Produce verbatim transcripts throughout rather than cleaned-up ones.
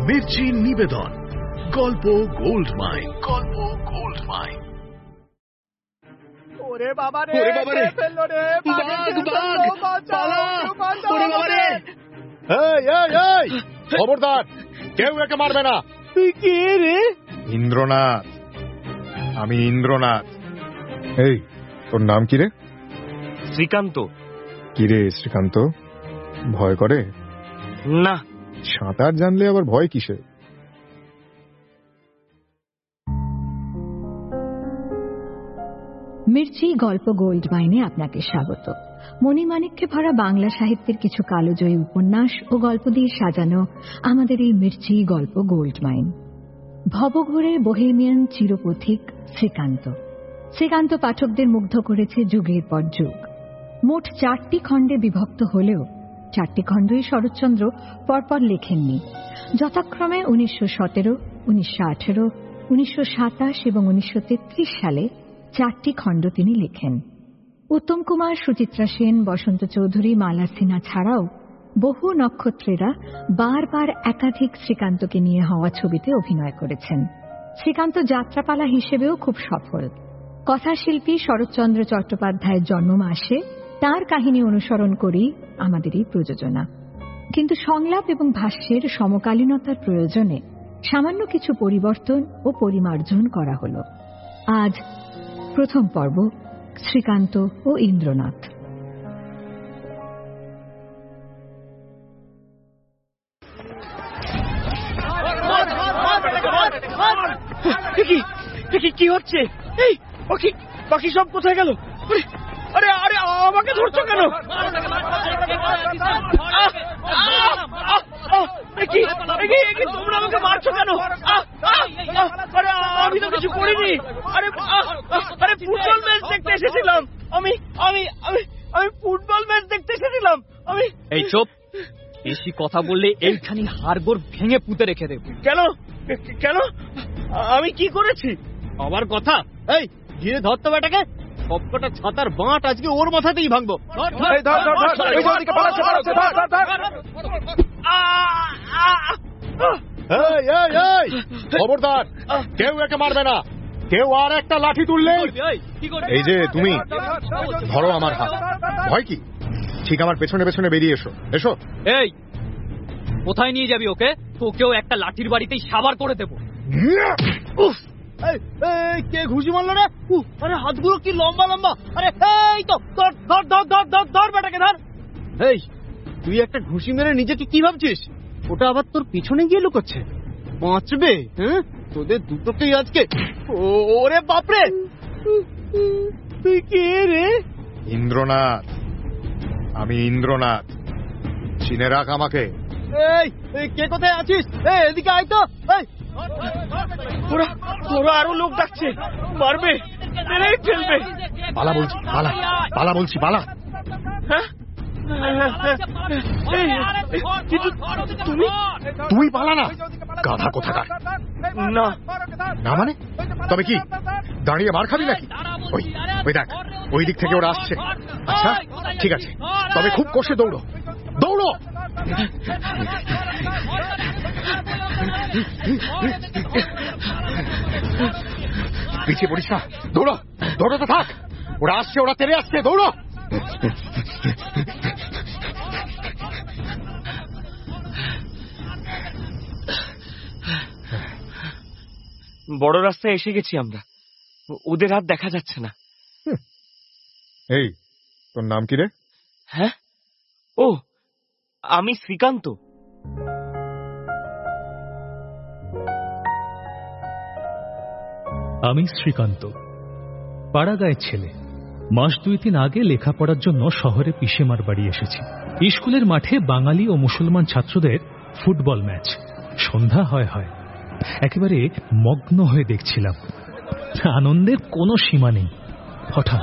মির্চি নিবেদন গল্প gold mine. গল্প গোল্ড মাইন। ওরে বাবা রে, ওরে বাবা রে, ফেললো রে, বাঘ, বাঘ, পালা, ওরে বাবা রে। এই এই এই খবরদার, কেউ একে মারবে না। তুই কে রে? ইন্দ্রনাথ, আমি ইন্দ্রনাথ। এই তোর নাম কি রে? শ্রীকান্ত। কি রে শ্রীকান্ত, ভয় করে? না। সাঁতার জানলে আবার ভয় কিসে? মির্চি গল্প গোল্ড মাইনে আপনাকে স্বাগত। মণিমাণিক্যে ভরা বাংলা সাহিত্যের কিছু কালোজয়ী উপন্যাস ও গল্প দিয়ে সাজানো আমাদের এই মির্চি গল্প গোল্ড মাইন। ভবঘুরে বোহেমিয়ান চিরপথিক শ্রীকান্ত। শ্রীকান্ত পাঠকদের মুগ্ধ করেছে যুগের পর যুগ। মোট চারটি খণ্ডে বিভক্ত হলেও চারটি খণ্ডই শরৎচন্দ্র পরপর লেখেননি। যথাক্রমে উনিশশো সতেরো, উনিশশো আঠেরো, উনিশশো সাতাশ এবং উনিশশো তেত্রিশ সালে চারটি খণ্ড তিনি লেখেন। উত্তম কুমার, সুচিত্রা সেন, বসন্ত চৌধুরী, মালা সিনহা ছাড়াও বহু নক্ষত্রেরা বারবার একাধিক শ্রীকান্তকে নিয়ে হওয়া ছবিতে অভিনয় করেছেন। শ্রীকান্ত যাত্রাপালা হিসেবেও খুব সফল। কথাশিল্পী শরৎচন্দ্র চট্টোপাধ্যায়ের জন্ম মাসে তাঁর কাহিনী অনুসরণ করেই আমাদের এই প্রযোজনা। কিন্তু সংলাপ এবং ভাষ্যের সমকালীনতার প্রয়োজনে সামান্য কিছু পরিবর্তন ও পরিমার্জন করা হল। আজ প্রথম পর্ব, শ্রীকান্ত ও ইন্দ্রনাথ। কি হচ্ছে? এই বাকি বাকি সব কোথায় গেল? আরে আরে আমাকে ধরছো কেন? তোমরা আমাকে মারছো কেন? আরে আমি তো কিছু করিনি। আরে আরে ফুটবল ম্যাচ দেখতে এসেছিলাম। আমি আমি আমি আমি ফুটবল ম্যাচ দেখতে এসেছিলাম। আমি এই চুপ, বেশি কথা বললে এইখানি হাড়গোড় ভেঙে পুঁতে রেখে দেব। কেন কেন আমি কি করেছি? আবার কথা? এই ধীরে ধর তো বেটাকে, সবকটা ছাতার বাঁট আজকে ওর মাথাতেই ভাঙবো। খবরদার, কেউ একে মারবে না। কেউ আর একটা লাঠি তুললে এই যে তুমি ধরো আমার হাত। ভয় কি? ঠিক আমার পেছনে পেছনে বেরিয়ে এসো। এসো। এই কোথায় নিয়ে যাবি ওকে? তোকেও একটা লাঠির বাড়িতেই সাবার করে দেবো। কে ঘুষি মারলো রে? আরে হাতগুলো কি লম্বা লম্বা। আরে এই তো ধর ধর ধর ধর ধর ধর বেটাকে ধর। এই তুই একটা ঘুষি মেরে নিজেকে কি ভাবছিস? ওটা আবার তোর পিছনে গিয়ে লুকোচ্ছে। বাঁচবে? হ্যাঁ, তোদের দুটোকেই আজকে। ওরে বাপরে, তুই কে রে? ইন্দ্রনাথ, আমি ইন্দ্রনাথ। চিনে রাখ আমাকে। এই কে কোথায় আছিস? এই এদিকে আয় তো। এই ওরা ওরা আরো লোক ডাকছে, মারবে, মেরেই ফেলবে। পালা বলছি, পালা পালা বলছি, পালা। হ্যাঁ, কিন্তু তুমি তুই পালা না, গাধা কোথাকার। না না মানে? তবে কি দাঁড়িয়ে মার খাবি নাকি? ওই ওই দেখ, ওই দিক থেকে ওরা আসছে। আচ্ছা ঠিক আছে, তবে খুব কষে দৌড়ো, দৌড়ো। পিছিয়ে পড়িস না, দৌড়ো, দৌড়োতে থাক। ওরা আসছে, ওরা তেড়ে আসছে, দৌড়ো। বড় রাস্তায় এসে গেছি আমরা, ওদের হাত দেখা যাচ্ছে না। এই তোর নাম কি রে? হ্যাঁ, ও আমি শ্রীকান্ত। আমি শ্রীকান্ত, পাড়াগাঁয়ের ছেলে। মাস দুই তিন আগে লেখাপড়ার জন্য শহরে পিসেমার বাড়ি এসেছি। স্কুলের মাঠে বাঙালি ও মুসলমান ছাত্রদের ফুটবল ম্যাচ। সন্ধ্যা হয় হয় একেবারে মগ্ন হয়ে দেখছিলাম। আনন্দের কোনো সীমা নেই। হঠাৎ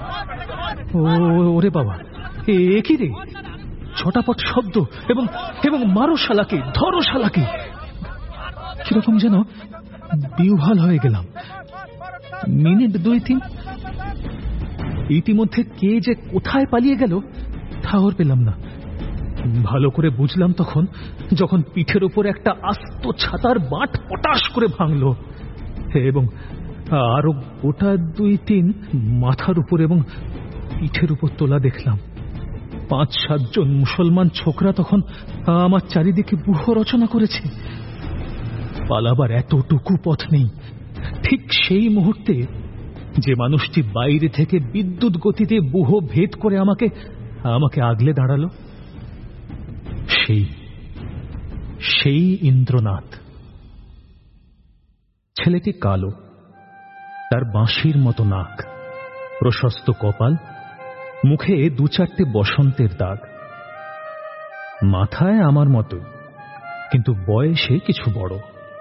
ওরে বাবা, এ কি রে? ছটাপট শব্দ এবং এবং মারো শালাকে, ধরো শালাকে। কিরকম যেন বিহ্বল হয়ে গেলাম। মিনিট দুই তিন, ইতিমধ্যে কে যে কোথায় পালিয়ে গেল ঠাহর পেলাম না। ভালো করে বুঝলাম তখন, যখন পিঠের উপর একটা আস্ত ছাতার বাঁট পটাশ করে ভাঙল এবং আরো গোটা দুই তিন মাথার উপর এবং পিঠের উপর তোলা দেখলাম। পাঁচ সাতজন মুসলমান ছোকরা তখন আমার চারিদিকে ব্যূহ রচনা করেছে। পালাবার এতটুকু পথ নেই। ঠিক সেই মুহূর্তে যে মানুষটি বাইরে থেকে বিদ্যুৎ গতিতে ব্যূহ ভেদ করে আমাকে আমাকে আগলে দাঁড়ালো, সেই সেই ইন্দ্রনাথ। ছেলেটি কালো, তার বাঁশির মতো নাক, প্রশস্ত কপাল, মুখে দু চারটে বসন্তের দাগ। মাথায় আমার মতো, কিন্তু বয়সে কিছু বড়।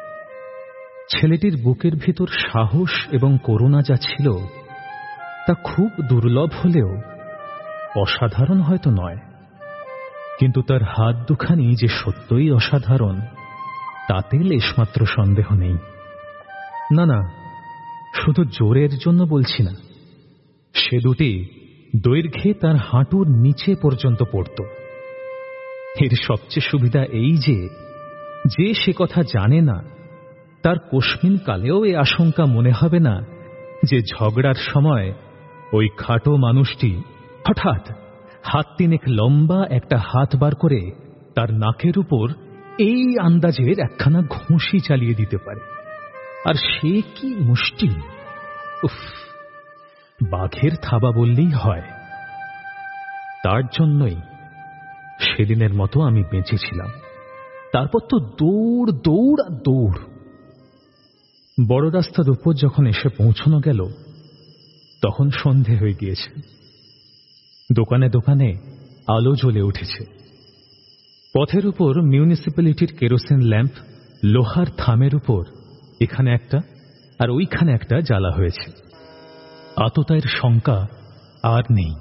ছেলেটির বুকের ভিতর সাহস এবং করুণা যা ছিল তা খুব দুর্লভ হলেও অসাধারণ হয়তো নয়, কিন্তু তার হাত দুখানি যে সত্যই অসাধারণ তাতে লেশমাত্র সন্দেহ নেই। না না, শুধু জোরের জন্য বলছি না, সে দুটি দৈর্ঘ্যে তার হাঁটুর নিচে পর্যন্ত পড়ত। এর সবচেয়ে সুবিধা এই যে যে সে কথা জানে না তার কস্মিন কালেও এ আশঙ্কা মনে হবে না যে ঝগড়ার সময় ওই খাটো মানুষটি হঠাৎ হাত তিনেক লম্বা একটা হাত বার করে তার নাকের উপর এই আন্দাজের একখানা ঘুষি চালিয়ে দিতে পারে। আর সে কি মুষ্টি! উফ, বাঘের থাবা বললেই হয়। তার জন্যই সেদিনের মতো আমি বেঁচেছিলাম। তারপর তো দৌড় দৌড় আর দৌড়। বড় রাস্তার উপর যখন এসে পৌঁছানো গেল তখন সন্ধে হয়ে গিয়েছে। দোকানে দোকানে আলো জ্বলে উঠেছে। পথের উপর মিউনিসিপ্যালিটির কেরোসিন ল্যাম্প লোহার থামের উপর এখানে একটা আর ওইখানে একটা জ্বালা হয়েছে। আততায়ের শঙ্কা আর নেই।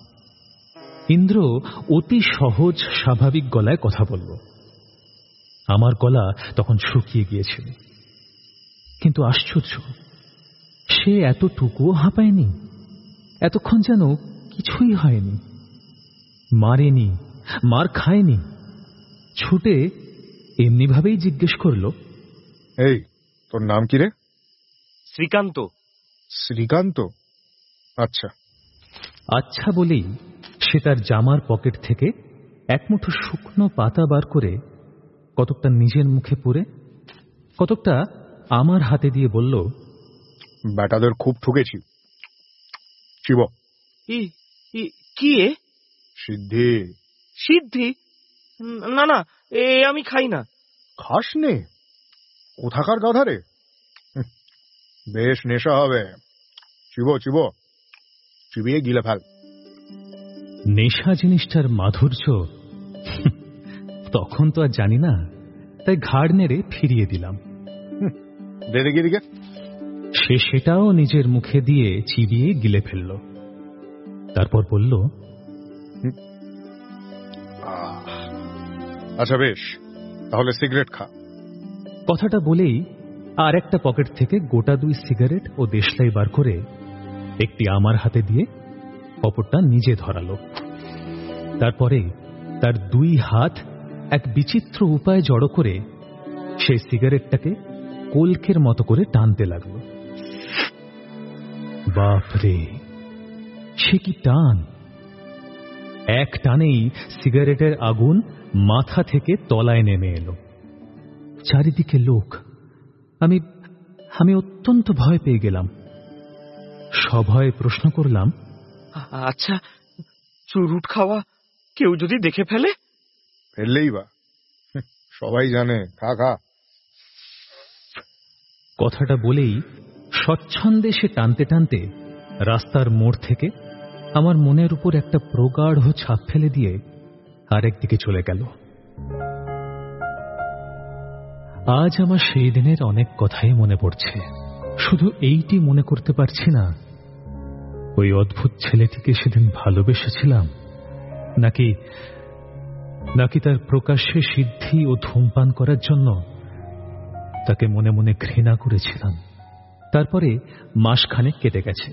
ইন্দ্র অতি সহজ স্বাভাবিক গলায় কথা বলল। আমার গলা তখন শুকিয়ে গিয়েছিল, কিন্তু আশ্চর্য, সে এতটুকুও হাঁপায়নি। এতক্ষণ যেন কিছুই হয়নি, মারেনি, মার খায়নি। ছুটে এমনিভাবেই জিজ্ঞেস করল, এই তোর নাম কি রে? শ্রীকান্ত। শ্রীকান্ত? আচ্ছা। আচ্ছা বলেই সে তার জামার পকেট থেকে এক মুঠো শুকনো পাতা বার করে কতকটা নিজের মুখে পুরে কতকটা আমার হাতে দিয়ে বলল, ব্যাটাদের খুব ঠুকেছি। শিব। কি? এ সিদ্ধি। সিদ্ধি? না না, এ আমি খাই না। খাস নে? কোথাকার গাধা রে? বেশ নেশা হবে। চিবো চিবো, চিবিয়ে গিলে ফেল। নেশা জিনিসটার মাধুর্য তখন তো আর জানি না, তাই ঘাড় নেড়ে ফিরিয়ে দিলাম। দে দেখি দিকে। সে সেটাও নিজের মুখে দিয়ে চিবিয়ে গিলে ফেলল। তারপর বলল, আচ্ছা বেশ, তাহলে সিগারেট খা। কথাটা বলেই আর একটা পকেট থেকে গোটা দুই সিগারেট ও দেশলাই বার করে একটি আমার হাতে দিয়ে অপরটা নিজে ধরালো। তারপরে তার দুই হাত এক বিচিত্র উপায়ে জড়ো করে সেই সিগারেটটাকে কলকের মতো করে টানতে লাগল। বাপরে, সে কি টান! এক টানেই সিগারেটের আগুন মাথা থেকে তলায় নেমে এলো। চারিদিকে লোক। আমি আমি অত্যন্ত ভয় পেয়ে গেলাম। সভয়ে প্রশ্ন করলাম, আচ্ছা, চুরুট খাওয়া কেউ যদি দেখে ফেলে? ফেললেই বা, সবাই জানে। খা খা। কথাটা বলেই স্বচ্ছন্দে সে টানতে টানতে রাস্তার মোড় থেকে আমার মনের উপর একটা প্রগাঢ় ছাপ ফেলে দিয়ে আরেক দিকে চলে গেল। আজ আমার সেই দিনের অনেক কথাই মনে পড়ছে। শুধু এইটি মনে করতে পারছি না, ওই অদ্ভুত ছেলেটিকে সেদিন ভালোবেসেছিলাম নাকি নাকি তার প্রকাশ্যে সিদ্ধি ও ধূমপান করার জন্য তাকে মনে মনে ঘৃণা করেছিলাম। তারপরে মাসখানেক কেটে গেছে।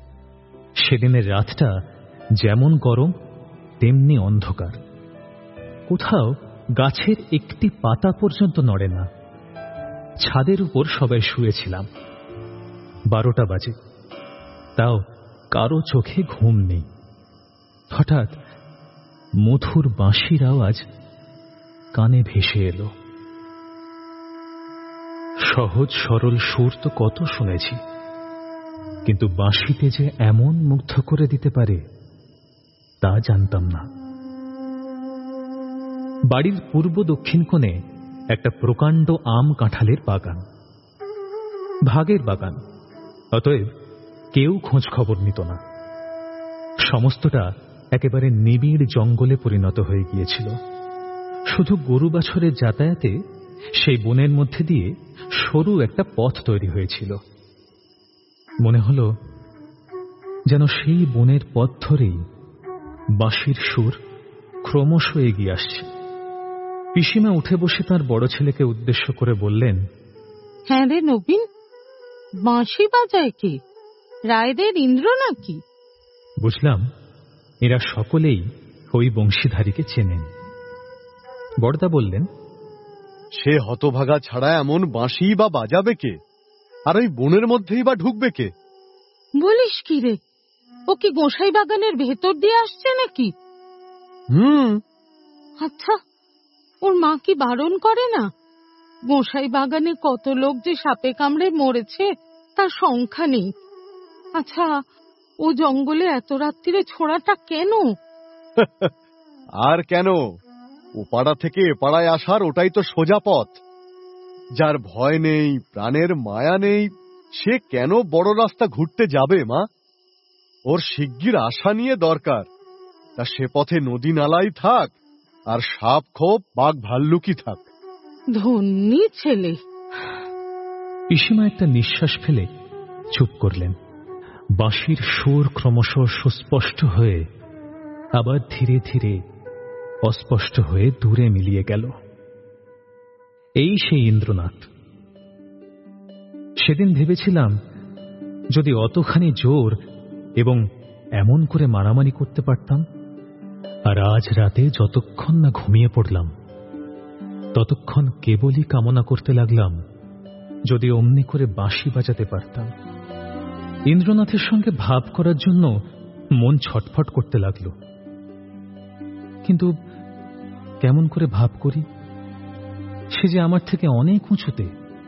সেদিনের রাতটা যেমন গরম তেমনি অন্ধকার। কোথাও গাছের একটি পাতা পর্যন্ত নড়ে না। ছাদের উপর সবাই শুয়েছিলাম। বারোটা বাজে, তাও কারো চোখে ঘুম নেই। হঠাৎ মধুর বাঁশির আওয়াজ কানে ভেসে এলো। সহজ সরল সুর তো কত শুনেছি, কিন্তু বাঁশিতে যে এমন মুগ্ধ করে দিতে পারে তা জানতাম না। বাড়ির পূর্ব দক্ষিণ কোণে একটা প্রকাণ্ড আম কাঁঠালের বাগান, ভাগের বাগান, অতএব কেউ খোঁজ খবর নিত না। সমস্তটা একেবারে নিবিড় জঙ্গলে পরিণত হয়ে গিয়েছিল। শুধু গরু বাছরের যাতায়াতে সেই বনের মধ্যে দিয়ে সরু একটা পথ তৈরি হয়েছিল। মনে হলো যেন সেই বনের পথ ধরেই বাঁশির সুর ক্রমশ এগিয়ে আসছে। পিসিমা উঠে বসে তার বড় ছেলেকে উদ্দেশ্য করে বললেন, হ্যাঁ রে নবীন, বাঁশি বাজায় কে? রায়দের ইন্দ্র নাকি? বুঝলাম এরা সকলেই ওই বংশীধারীকে চেনেন। বড়দা বললেন, সে হতভাগা ছাড়া এমন বাঁশি বা বাজাবে কে? আর ওই বনের মধ্যেই বা ঢুকবে কে? বলিস কি রে, ও কি গোসাই বাগানের ভেতর দিয়ে আসছে নাকি? হুম। আচ্ছা, ওর মা কি বারণ করে না? গোসাই বাগানে কত লোক যে সাপে কামড়ে মরেছে তার সংখ্যা নেই। আচ্ছা, ও জঙ্গলে এত রাত্রিরে ছোড়াটা কেন? আর কেন, ও পাড়া থেকে এ পাড়ায় আসার ওটাই তো সোজা পথ। যার ভয় নেই, প্রাণের মায়া নেই, সে কেন বড় রাস্তা ঘুরতে যাবে মা? ওর শিগগির আশা নিয়ে দরকার। তা সে পথে নদী নালাই থাক, আর সাপ খোপ বাঘ ভাল্লুকি থাক। ধন্যী ছেলে। পিসিমা একটা নিঃশ্বাস ফেলে চুপ করলেন। বাঁশির সুর ক্রমশ সুস্পষ্ট হয়ে আবার ধীরে ধীরে অস্পষ্ট হয়ে দূরে মিলিয়ে গেল। এই সেই ইন্দ্রনাথ। সেদিন ভেবেছিলাম যদি অতখানি জোর এবং এমন করে মারামারি করতে পারতাম। আর আজ রাতে যতক্ষণ না ঘুমিয়ে পড়লাম ততক্ষণ কেবলই কামনা করতে লাগলাম যদি অমনি করে বাঁশি বাজাতে পারতাম। ইন্দ্রনাথের সঙ্গে ভাব করার জন্য মন ছটফট করতে লাগল। কিন্তু কেমন করে ভাব করি? সে যে আমার থেকে অনেক উঁচুতে।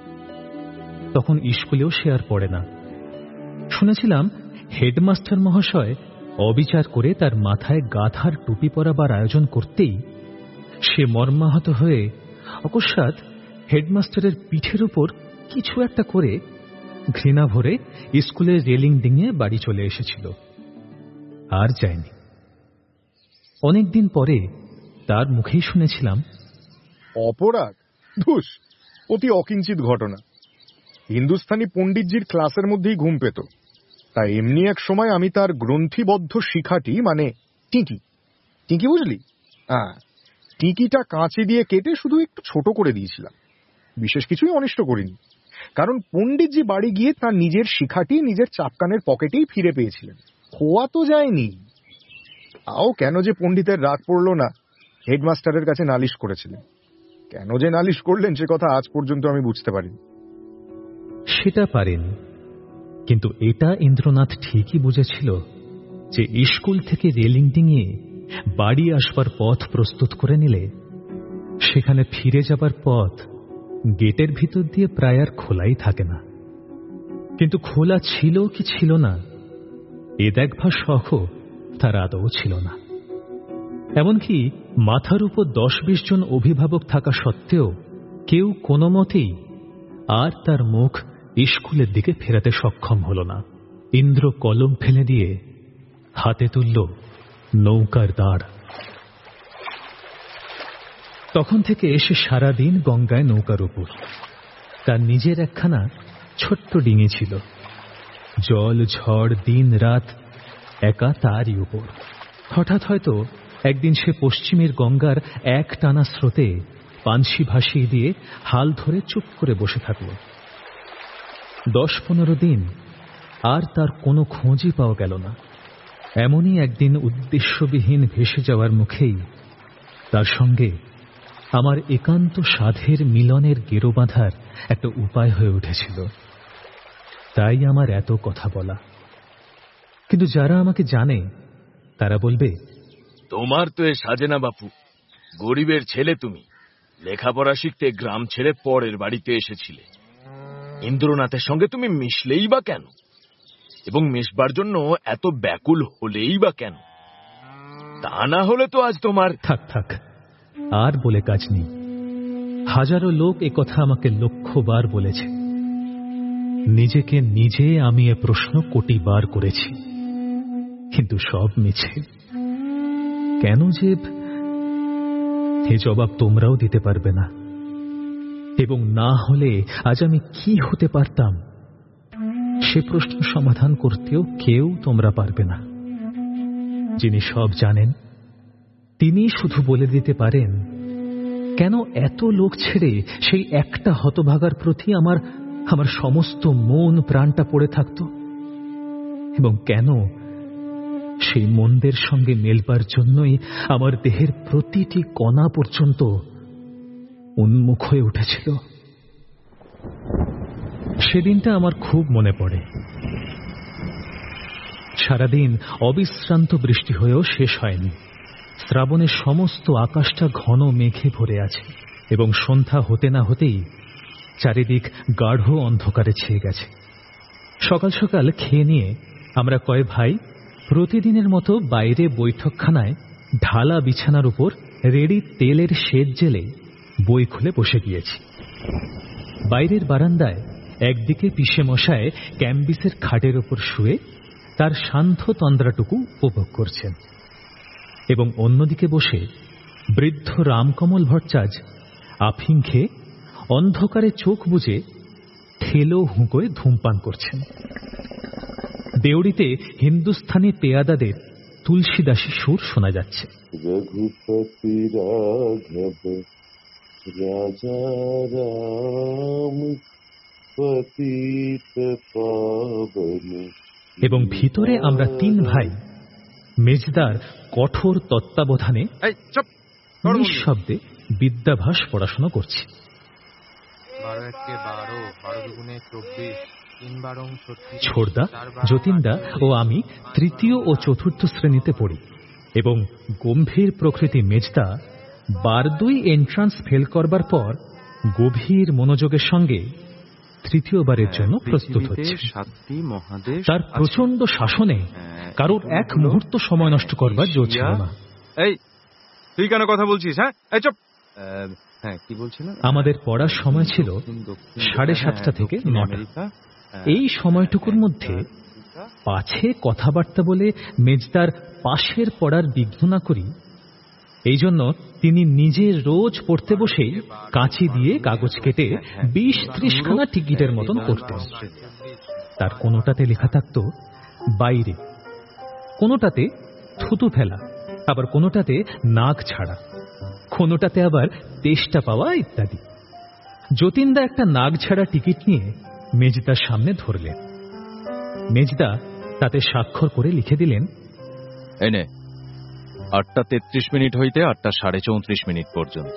তখন স্কুলেও সে আর পড়ে না। শুনেছিলাম হেডমাস্টার মহাশয় অবিচার করে তার মাথায় গাধার টুপি পরাবার আয়োজন করতেই সে মর্মাহত হয়ে অকস্মাৎ হেডমাস্টারের পিঠের উপর কিছু একটা করে ঘৃণা ভরে স্কুলের রেলিং ডিঙে বাড়ি চলে এসেছিল। আর যায়নি। অনেকদিন পরে তার মুখেই শুনেছিলাম, অপরাগ ধুস, অতি অকিঞ্চিত ঘটনা। হিন্দুস্তানি পণ্ডিতজির ক্লাসের মধ্যেই ঘুম পেত। তা এমনি এক সময় আমি তার গ্রন্থিবদ্ধ শিখাটি, মানে টিকি টিকি বুঝলি, হ্যাঁ, টিকিটা কাঁচি দিয়ে কেটে শুধু একটু ছোট করে দিয়েছিলাম। বিশেষ কিছুই অনিষ্ট করিনি, কারণ পণ্ডিতজি বাড়ি গিয়ে তার নিজের শিখাটি নিজের চাপকানের পকেটেই ফিরে পেয়েছিলেন। খোয়া তো যায়নি। তাও কেন যে পণ্ডিতের রাগ পড়ল না, হেডমাস্টারের কাছে নালিশ করেছিলেন। কেন যে নালিশ করলেন সে কথা আজ পর্যন্ত আমি বুঝতে পারিনি। সেটা পারেন, কিন্তু এটা ইন্দ্রনাথ ঠিকই বুঝেছিল যে স্কুল থেকে রেলিং ডিঙিয়ে বাড়ি আসবার পথ প্রস্তুত করে নিলে সেখানে ফিরে যাবার পথ গেটের ভিতর দিয়ে প্রায় আর খোলাই থাকে না। কিন্তু খোলা ছিল কি ছিল না এ দেখবার শখও তার আদৌ ছিল না। এমনকি মাথার উপর দশ বিশ জন অভিভাবক থাকা সত্ত্বেও কেউ কোনো মতেই আর তার মুখ স্কুলের দিকে ফেরাতে সক্ষম হল না। ইন্দ্র কলম ফেলে দিয়ে হাতে তুলল নৌকার দাঁড়। তখন থেকে এসে সারাদিন গঙ্গায় নৌকার উপর। তার নিজের একখানা ছোট্ট ডিঙি ছিল। জল ঝড় দিন রাত একা তারই উপর। হঠাৎ হয়তো একদিন সে পশ্চিমের গঙ্গার এক টানা স্রোতে পানসি ভাসিয়ে দিয়ে হাল ধরে চুপ করে বসে থাকল। দশ পনেরো দিন আর তার কোনো খোঁজই পাওয়া গেল না। এমনই একদিন উদ্দেশ্যবিহীন ভেসে যাওয়ার মুখেই তার সঙ্গে আমার একান্ত সাধের মিলনের গেরো বাঁধার একটা উপায় হয়ে উঠেছিল। তাই আমার এত কথা বলা। কিন্তু যারা আমাকে জানে তারা বলবে, তোমার তো এ সাজে না বাপু, গরিবের ছেলে তুমি, লেখাপড়া শিখতে গ্রাম ছেড়ে পরের বাড়িতে এসেছিলে। ইন্দ্রনাথের সঙ্গে তুমি মিশলেই বা কেন, এবং মিশবার জন্য এত ব্যাকুল হলেই বা কেন? তা না হলে তো আজ তোমার... থাক থাক, আর বলে কাজ নেই। হাজারো লোক এ কথা আমাকে লক্ষবার বলেছে। নিজেকে নিজে আমি এ প্রশ্ন কোটিবার করেছি, কিন্তু সব মিছে। কেন যে এ জবাব তোমরাও দিতে পারবে না, এবং না হলে আজ আমি কি হতে পারতাম সে প্রশ্ন সমাধান করতেও কেউ তোমরা পারবে না। যিনি সব জানেন তিনি শুধু বলে দিতে পারেন কেন এত লোক ছেড়ে সেই একটা হতভাগার প্রতি আমার আমার সমস্ত মন প্রাণটা পড়ে থাকত, এবং কেন সেই মনদের সঙ্গে মেলবার জন্যই আমার দেহের প্রতিটি কণা পর্যন্ত উন্মুখ হয়ে উঠেছিল। সেদিনটা আমার খুব মনে পড়ে। সারাদিন অবিশ্রান্ত বৃষ্টি হয়েও শেষ হয়নি। শ্রাবণের সমস্ত আকাশটা ঘন মেঘে ভরে আছে, এবং সন্ধ্যা হতে না হতেই চারিদিক গাঢ় অন্ধকারে ছেয়ে গেছে। সকাল সকাল খেয়ে নিয়ে আমরা কয় ভাই প্রতিদিনের মতো বাইরে বৈঠকখানায় ঢালা বিছানার উপর রেডি তেলের শেড জেলে বই খুলে বসে গিয়েছি। বাইরের বারান্দায় একদিকে পিসে মশায় ক্যাম্বিসের খাটের উপর শুয়ে তার শান্ত তন্দ্রাটুকু উপভোগ করছেন, এবং অন্যদিকে বসে বৃদ্ধ রামকমল ভট্টাচার্য আফিং খেয়ে অন্ধকারে চোখ বুজে ঠেলো হুঁকোয় ধূমপান করছেন। দেউড়িতে হিন্দুস্থানি পেয়াদাদের তুলসীদাসী সুর শোনা যাচ্ছে। রঘুপতি রাঘব রাজা রাম পতিত পাবন। এবং ভিতরে আমরা তিন ভাই মেজদার কঠোর তত্ত্বাবধানে নিঃশব্দে বিদ্যাভাস পড়াশোনা করছি। ছোড়দা, যতীনদা ও আমি তৃতীয় ও চতুর্থ শ্রেণীতে পড়ি, এবং গম্ভীর প্রকৃতি মেজদা বার দুই এন্ট্রান্স ফেল করবার পর গভীর মনোযোগের সঙ্গে তৃতীয়বারের জন্য প্রস্তুত হচ্ছে। তার প্রচন্ড শাসনে কারোর এক মুহূর্ত সময় নষ্ট করবার জো ছিল না। এই তুই কেন কথা বলছিস? হ্যাঁ, এই চুপ। হ্যাঁ, কি বলছিলাম? আমাদের পড়ার সময় ছিল সাড়ে সাতটা থেকে নটা। এই সময়টুকুর মধ্যে পাছে কথাবার্তা বলে মেজদার পাশের পড়ার বিঘ্ন না করি, এই জন্য তিনি নিজে রোজ পড়তে বসেই কাঁচি দিয়ে কাগজ কেটে বিশ ত্রিশখানা টিকিটের মতন করতেন। তার কোনোটাতে লেখা থাকত বাইরে, কোনোটাতে থুতু ফেলা, আবার কোনোটাতে নাক ছাড়া, কোনোটাতে আবার তেষ্টা পাওয়া ইত্যাদি। যতীনদা একটা নাক ছাড়া টিকিট নিয়ে মেজদার সামনে ধরলেন। মেজদা তাতে স্বাক্ষর করে লিখে দিলেন, এনে আটটা তেত্রিশ মিনিট হইতে আটটা সাড়ে চৌত্রিশ মিনিট পর্যন্ত।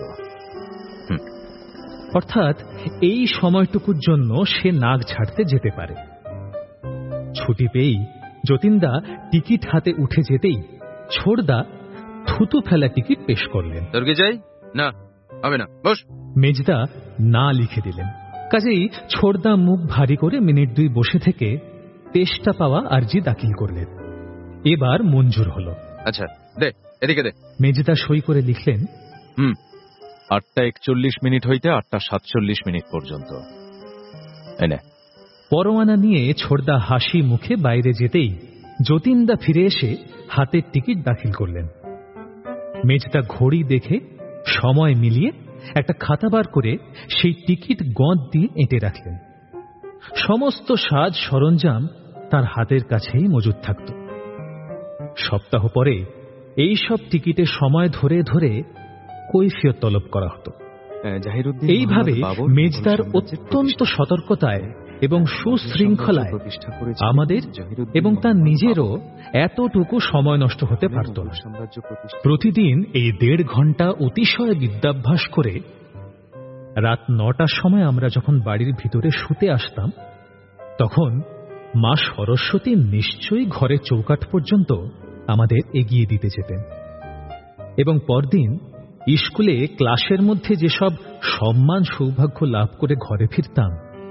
অর্থাৎ এই সময়টুকুর জন্য সে নাক ঝাড়তে যেতে পারে। ছুটি পেয়েই যতীনদা টিকিট হাতে উঠে যেতেই ছোড়দা থুতু ফেলা টিকিট পেশ করলেন। তোর কি চাই? না, হবে না, বস। মেজদা না লিখে দিলেন। কাজেই ছোড়দা মুখ ভারী করে মিনিট দুই বসে থেকে তেষ্টা পাওয়া আর্জি দাখিল করলেন। এবার মঞ্জুর হল। আচ্ছা, দে এদিকে দে। মেজদা সই করে লিখলেন, হুম আটটা একচল্লিশ মিনিট হইতে আটটা সাতচল্লিশ মিনিট পর্যন্ত। এনে পরোয়ানা নিয়ে ছোড়দা হাসি মুখে বাইরে যেতেই যতীনদা ফিরে এসে হাতের টিকিট দাখিল করলেন। মেজদা ঘড়ি দেখে সময় মিলিয়ে একটা খাতা বার করে সেই টিকিট গঁদ দিয়ে এঁটে রাখলেন। সমস্ত সাজ সরঞ্জাম তার হাতের কাছেই মজুদ থাকত। সপ্তাহ পরে এই সব টিকিটের সময় ধরে ধরে কৈফিয়ত তলব করা হতো। এইভাবে মেজদার অত্যন্ত সতর্কতায় এবং সুশৃঙ্খলায় আমাদের এবং তার নিজেরও এতটুকু সময় নষ্ট হতে পারত না। প্রতিদিন এই দেড় ঘন্টা অতিশয় বিদ্যাভ্যাস করে রাত নটার সময় আমরা যখন বাড়ির ভিতরে শুতে আসতাম, তখন মা সরস্বতী নিশ্চয়ই ঘরের চৌকাঠ পর্যন্ত আমাদের এগিয়ে দিতে যেতেন। এবং পরদিন স্কুলে ক্লাসের মধ্যে যেসব সম্মান সৌভাগ্য লাভ করে ঘরে ফিরতাম,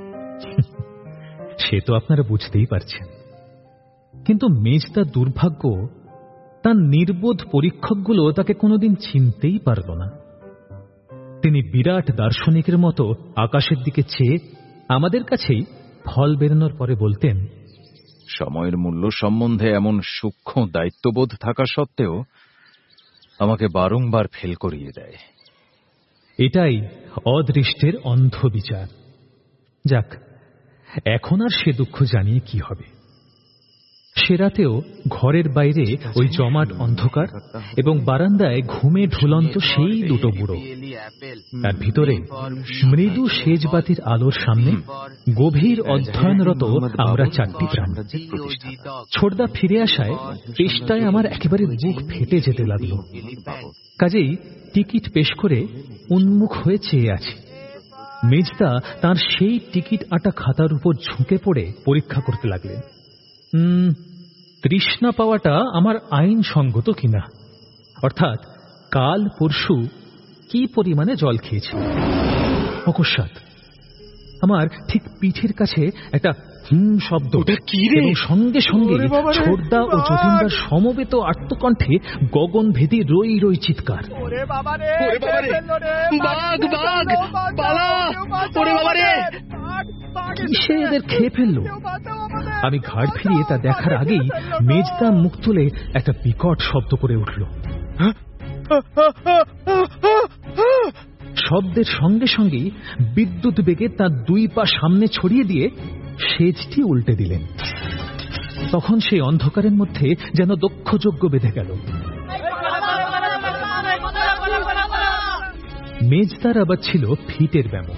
সে তো আপনারা বুঝতেই পারছেন। কিন্তু মেজদার দুর্ভাগ্য, তার নির্বোধ পরীক্ষকগুলো তাকে কোনোদিন চিনতেই পারল না। তিনি বিরাট দার্শনিকের মতো আকাশের দিকে চেয়ে আমাদের কাছেই ফল বেরোনোর পরে বলতেন, সময়ের মূল্য সম্বন্ধে এমন সূক্ষ্ম দায়িত্ববোধ থাকা সত্ত্বেও আমাকে বারংবার ফেল করিয়ে দেয়। এটাই অদৃষ্টের অন্ধ বিচার। যাক, এখন আর সে দুঃখ জানিয়ে কি হবে। সে রাতেও ঘরের বাইরে ওই জমাট অন্ধকার এবং বারান্দায় ঘুমে ঢুলন্ত সেই দুটো বুড়ো, তার ভিতরে মৃদু সেজবাতির আলোর সামনে গভীর অধ্যয়নরত আমরা চারটি প্রাণ। ছোটদা ফিরে আসায় চেষ্টায় আমার একেবারে বুক ফেটে যেতে লাগলো। কাজেই টিকিট পেশ করে উন্মুখ হয়ে চেয়ে আছি। মেজদা তার সেই টিকিট আটা খাতার উপর ঝুঁকে পড়ে পরীক্ষা করতে লাগলেন তৃষ্ণা পাওয়াটা আমার আইন সঙ্গত কিনা, অর্থাৎ কাল পরশু কি পরিমাণে জল খেয়েছি। অকস্মাৎ আমার ঠিক পিঠের কাছে একটা হুম শব্দ, এবং সঙ্গে সঙ্গে ছোটদা ও যতীনদার সমবেত আত্মকণ্ঠে গগনভেদী রই রই চিৎকার। কিসে এদের খেয়ে ফেললো? আমি ঘাড় ফিরিয়ে তা দেখার আগেই মেজদা মুখ তুলে একটা বিকট শব্দ করে উঠল। শব্দের সঙ্গে সঙ্গেই বিদ্যুৎ বেগে তার দুই পা সামনে ছড়িয়ে দিয়ে সেজটি উল্টে দিলেন। তখন সেই অন্ধকারের মধ্যে যেন দক্ষ যজ্ঞ বেঁধে গেল। মেজদার আবার ছিল ফিটের ব্যামো।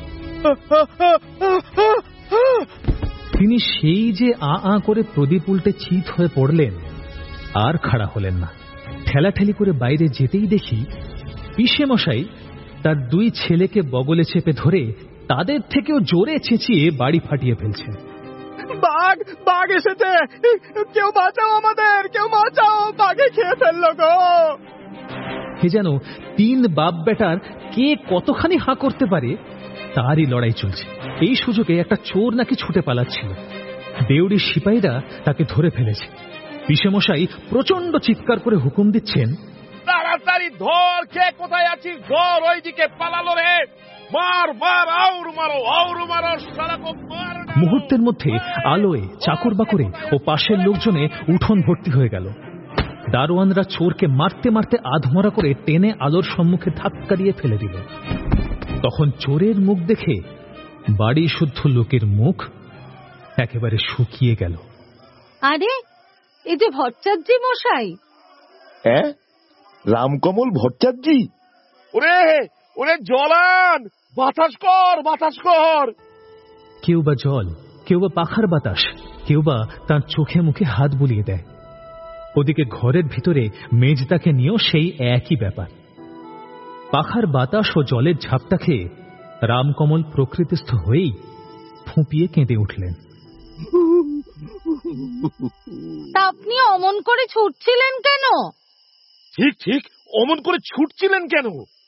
তিনি সেই যে আ আ করে প্রদীপ উল্টে চিত হয়ে পড়লেন, আর খাড়া হলেন না। ঠেলাঠেলি করে বাইরে যেতেই দেখি পিসে মশাই তার দুই ছেলেকে বগলে চেপে ধরে তাদের থেকেও জোরে চেঁচিয়ে বাড়ি ফাটিয়ে ফেলছে। বাঘ বাঘ এসেছে, কেউ বাঁচাও আমাদের, কেউ বাঁচাও, বাঘে খেয়ে ফেললো গো। হে যেন তিন বাপ বেটার কে কতখানি হাঁ করতে পারে তারই লড়াই চলছে। এই সুযোগে একটা চোর নাকি ছুটে পালাচ্ছিল। দেউড়ির সিপাহীরা তাকে ধরে ফেলেছে। পিসেমশাই প্রচন্ড চিৎকার করে হুকুম দিচ্ছেন, তাড়াতাড়ি ধর, কে কোথায় আছিস, ধর, ওইদিকে পালালো রে, মার মার, আউর মারো, আউর মারো, সারাকো মার। মুহূর্তের মধ্যে আলোয় চাকর বাকরে ও পাশের লোকজনে উঠোন ভর্তি হয়ে গেল। দারোয়ানরা চোরকে মারতে মারতে আধমরা করে টেনে আলোর সম্মুখে ধাক্কা দিয়ে ফেলে দিল। তখন চোরের মুখ দেখে বাড়ি শুদ্ধ লোকের মুখ একেবারে শুকিয়ে গেল। আরে, এই যে ভট্টাচার্য মশাই। হ্যাঁ, রামকমল ভট্টাচার্য। ওরে ওরে জলান, বাতাস কর, বাতাস কর। কেউ বা জল, কেউ বা পাখার বাতাস, কেউ বা তার চোখে মুখে হাত বুলিয়ে দেয়। ওদিকে ঘরের ভিতরে মেজদাকে নিয়েও সেই একই ব্যাপার। পাখার বাতাস ও জলের ঝাপটা খেয়ে রামকমল প্রকৃতিস্থ হয়েই ফুঁপিয়ে কেঁদে উঠলেন। তা আপনি অমন করে ছুটছিলেন কেন? ঠিক ঠিক, অমন করে ছুটছিলেন কেন?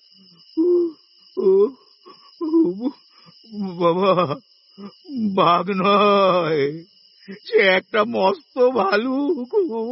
বাবা, বাঘ নয়, সে একটা মস্ত ভালুক।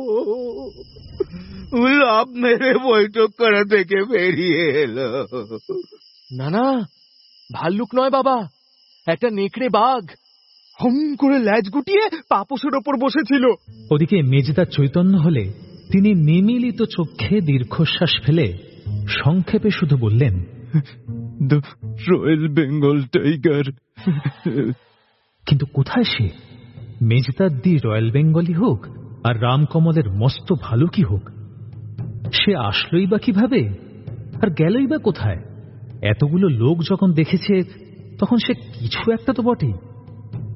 লাভ মেরে বৈঠক করা থেকে বেরিয়ে এলো। না না, ভাল্লুক নয় বাবা, একটা নেকড়ে বাঘ হম করে ল্যাজ গুটিয়ে পাপোশের ওপর বসেছিল। ওদিকে মেজদা চৈতন্য হলে তিনি নিমিলিত চোখে দীর্ঘশ্বাস ফেলে সংক্ষেপে শুধু বললেন, রয়্যাল বেঙ্গল টাইগার। কিন্তু কোথায় সে? মেজদার দি রয়্যাল বেঙ্গলই হোক আর রামকমলের মস্ত ভালুকই হোক, সে আসলোই বা কিভাবে, আর গেলই বা কোথায়? এতগুলো লোক যখন দেখেছে তখন সে কিছু একটা তো বটেই।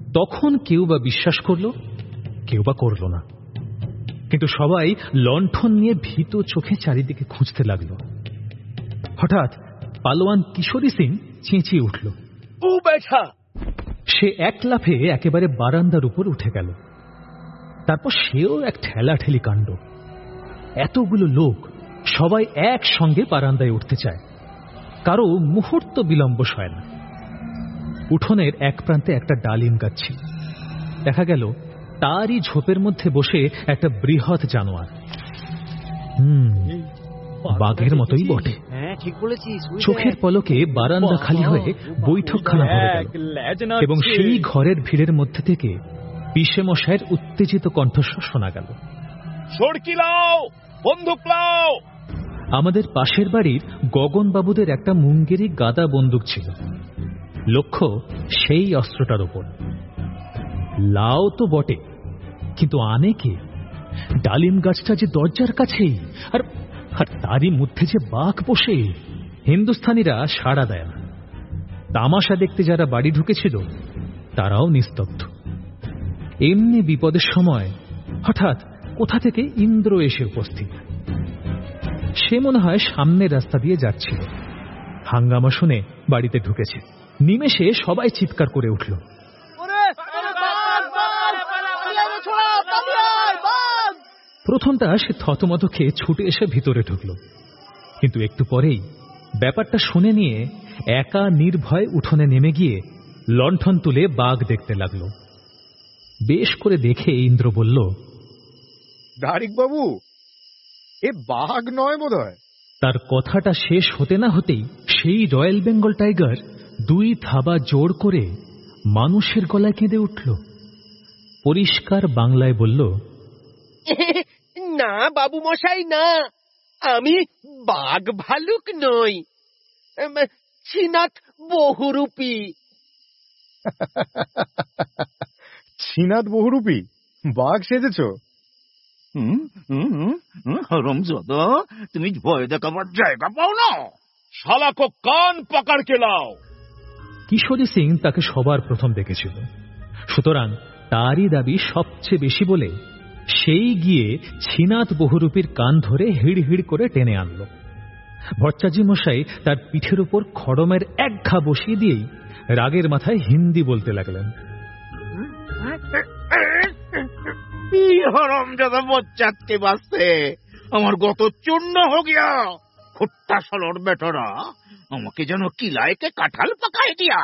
তখন কেউ বা বিশ্বাস করল, কেউ বা করল না, কিন্তু সবাই লণ্ঠন নিয়ে ভীত চোখে চারিদিকে খুঁজতে লাগলো। হঠাৎ পালোয়ান কিশোরী সিং চেঁচিয়ে উঠল, ও বেটা! সে এক লাফে একেবারে বারান্দার উপর উঠে গেল। তারপর সেও এক ঠেলাঠেলি কাণ্ড। এতগুলো লোক সবাই একসঙ্গে বারান্দায় উঠতে চায়, কারো মুহূর্ত বিলম্ব সয় না। উঠোনের এক প্রান্তে একটা ডালিম গাছ ছিল। দেখা গেল তারই ঝোপের মধ্যে বসে একটা বৃহৎ জানোয়ার। হুম বাঘের মতোই বটে। চোখের পলকে বারান্দা খালি হয়ে বৈঠকখানা ভরে গেল, এবং সেই ঘরের ভিড়ের মধ্যে থেকে পিসে মশাইয়ের উত্তেজিত কণ্ঠস্বর শোনা গেল, সড়কি লাও, বন্দুক লাও। আমাদের পাশের বাড়ির গগন বাবুদের একটা মুঙ্গেরি গাদা বন্দুক ছিল, লক্ষ্য সেই অস্ত্রটার ওপর। লাও তো বটে, কিন্তু আনে কে? ডালিম গাছটা যে দরজার কাছেই, আর আর তারই মধ্যে যে বাঘ বসে। হিন্দুস্থানিরা সাড়া দেয় না। তামাশা দেখতে যারা বাড়ি ঢুকেছিল তারাও নিস্তব্ধ। এমনি বিপদের সময় হঠাৎ কোথা থেকে ইন্দ্র এসে উপস্থিত। সে মনে হয় সামনের রাস্তা দিয়ে যাচ্ছিল। হাঙ্গামা শুনে বাড়িতে ঢুকেছে। নিমেষে সবাই চিৎকার করে উঠল। প্রথমটা সে থতমত খেয়ে ছুটে এসে ভিতরে ঢুকল, কিন্তু একটু পরেই ব্যাপারটা শুনে নিয়ে একা নির্ভয় উঠোনে নেমে গিয়ে লণ্ঠন তুলে বাঘ দেখতে লাগলো। বেশ করে দেখে ইন্দ্র বলল, দারিক বাবু, এ বাঘ নয় বোধহয়। তার কথাটা শেষ হতে না হতেই সেই রয়্যাল বেঙ্গল টাইগার দুই থাবা জোর করে মানুষের গলায় কেঁদে উঠল। পরিষ্কার বাংলায় বলল, না বাবু মশাই, না, আমি বাঘ ভালুক নই, ছিনাত বহুরূপী। ছিনাত বহুরূপী বাঘ সেজেছ? হরমজাদা, তুমি ভয় দেখাবার জায়গা পাও না। শালা কো কান পাকাড় কে লাও। কিশোরী সিং তাকে সবার প্রথম দেখেছিল, সুতরাং তারই দাবি সবচেয়ে বেশি বলে সেই গিয়ে ছিনাত বহুরূপীর কান ধরে হিড় হিড় করে টেনে আনল। ভট্টাচার্য মশাই তার পিঠের উপর খড়মের এক ঘা বসিয়ে দিয়েই রাগের মাথায় হিন্দি বলতে লাগলেন, হরমজাদা বচ্চাতকে বাঁচতে আমার গত চূর্ণ হো গিয়া। খুট্টা সলর বেটরা আমাকে যেন কিলাইকে কাঁঠাল পাকাই দিয়া।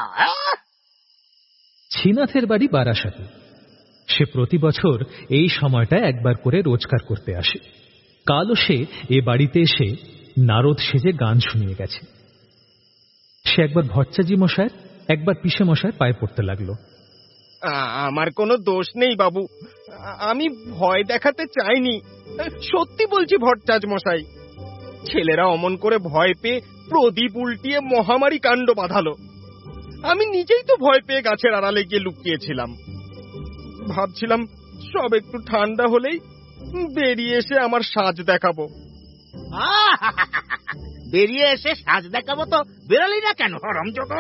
ছিনাথের বাড়ি বারাসাতে। সে প্রতি বছর এই সময়টা একবার করে রোজগার করতে আসে। কালও সে এ বাড়িতে এসে নারদ সেজে গান শুনিয়ে গেছে। সে একবার ভট্টাচার্য মশায়ের, একবার পিসে মশায়ের পায়ে পড়তে লাগলো। আমার কোনো দোষ নেই বাবু, আমি ভয় দেখাতে চাইনি, সত্যি বলছি ভট্টাচার্য মশাই। ছেলেরা অমন করে ভয় পেয়ে প্রদীপ উল্টিয়ে মহামারী কাণ্ড বাঁধালো। আমি নিজেই তো ভয় পেয়ে গাছের আড়ালে গিয়ে লুকিয়েছিলাম। ভাবছিলাম সব একটু ঠান্ডা হলেই বেরিয়ে এসে আমার সাজ দেখাবো। বেরিয়ে এসে সাজ দেখাবো তো বেরোলি না কেন হরমজাদা?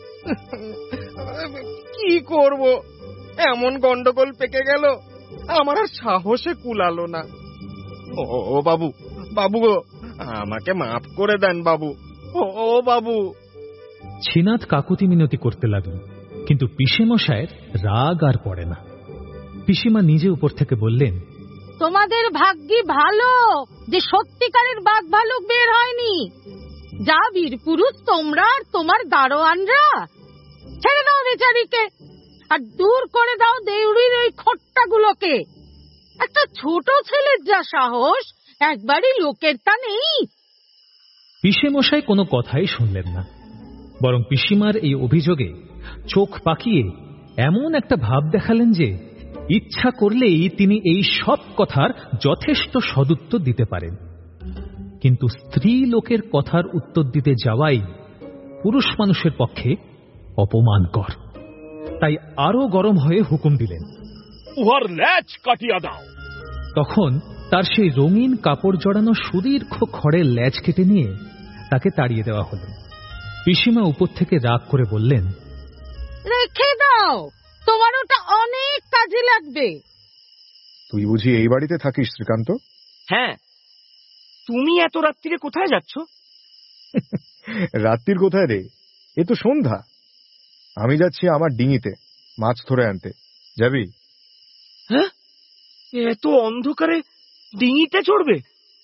কি করব, এমন গন্ডগোল পেকে গেল আমার আর সাহসে কুলালো না। ও ও বাবু, বাবু গো, আমাকে মাফ করে দেন বাবু। ও ও বাবু। ছিনাত কাকুতি মিনতি করতে লাগলো, কিন্তু পিসে মশায়ের রাগ আর পড়ে না। পিসিমা নিজে উপর থেকে বললেন, তোমাদের ভাগ্যি ভালো যে সত্যিকারের বাঘ ভালুক বের হয়নি। যা বীর পুরুষ তোমরা আর তোমার দারোয়ানরা। ছেড়ে দাও বেচারিকে, আর দূর করে দাও দেউড়ির এই খট্টাগুলোকে। একটা ছোট ছেলের যা সাহস, একবারই লোকের তা নেই। পিসে মশাই কোনো কথাই শুনলেন না, বরং পিসিমার এই অভিযোগে চোখ পাকিয়ে এমন একটা ভাব দেখালেন যে ইচ্ছা করলেই তিনি এই সব কথার যথেষ্ট সদুত্তর দিতে পারেন। কিন্তু স্ত্রী লোকের কথার উত্তর দিতে যাওয়াই পুরুষ মানুষের পক্ষে অপমানকর। তাই আরো গরম হয়ে হুকুম দিলেন, উহার ল্যাজ কাটিয়া দাও। তখন তার সেই রঙিন কাপড় জড়ানো সুদীর্ঘ খড়ের ল্যাজ কেটে নিয়ে তাকে তাড়িয়ে দেওয়া হল। পিসিমা উপর থেকে রাগ করে বললেন, রেখে দাও, তোমার ওটা অনেক কাজে লাগবে। তুই বুঝি এই বাড়িতে থাকিস শ্রীকান্ত? হ্যাঁ, তুমি এত রাত্রিরে কোথায় যাচ্ছ? রাত্রির কোথায় রে, এ তো সন্ধ্যা। আমি যাচ্ছি আমার ডিঙিতে মাছ ধরে আনতে। যাবি? হ্যাঁ, এত অন্ধকারে ডিঙিতে চড়বে?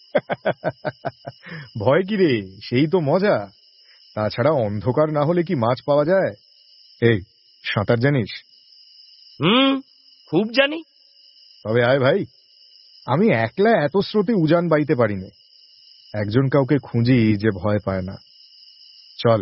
ভয় কি রে, সেই তো মজা। তাছাড়া অন্ধকার না হলে কি মাছ পাওয়া যায়? এই, সাঁতার জানিস? হুম, খুব জানি। তবে আয় ভাই, আমি একলা এত স্রোতে উজান বাইতে পারি না। একজন কাউকে খুঁজি যে ভয় পায় না। চল।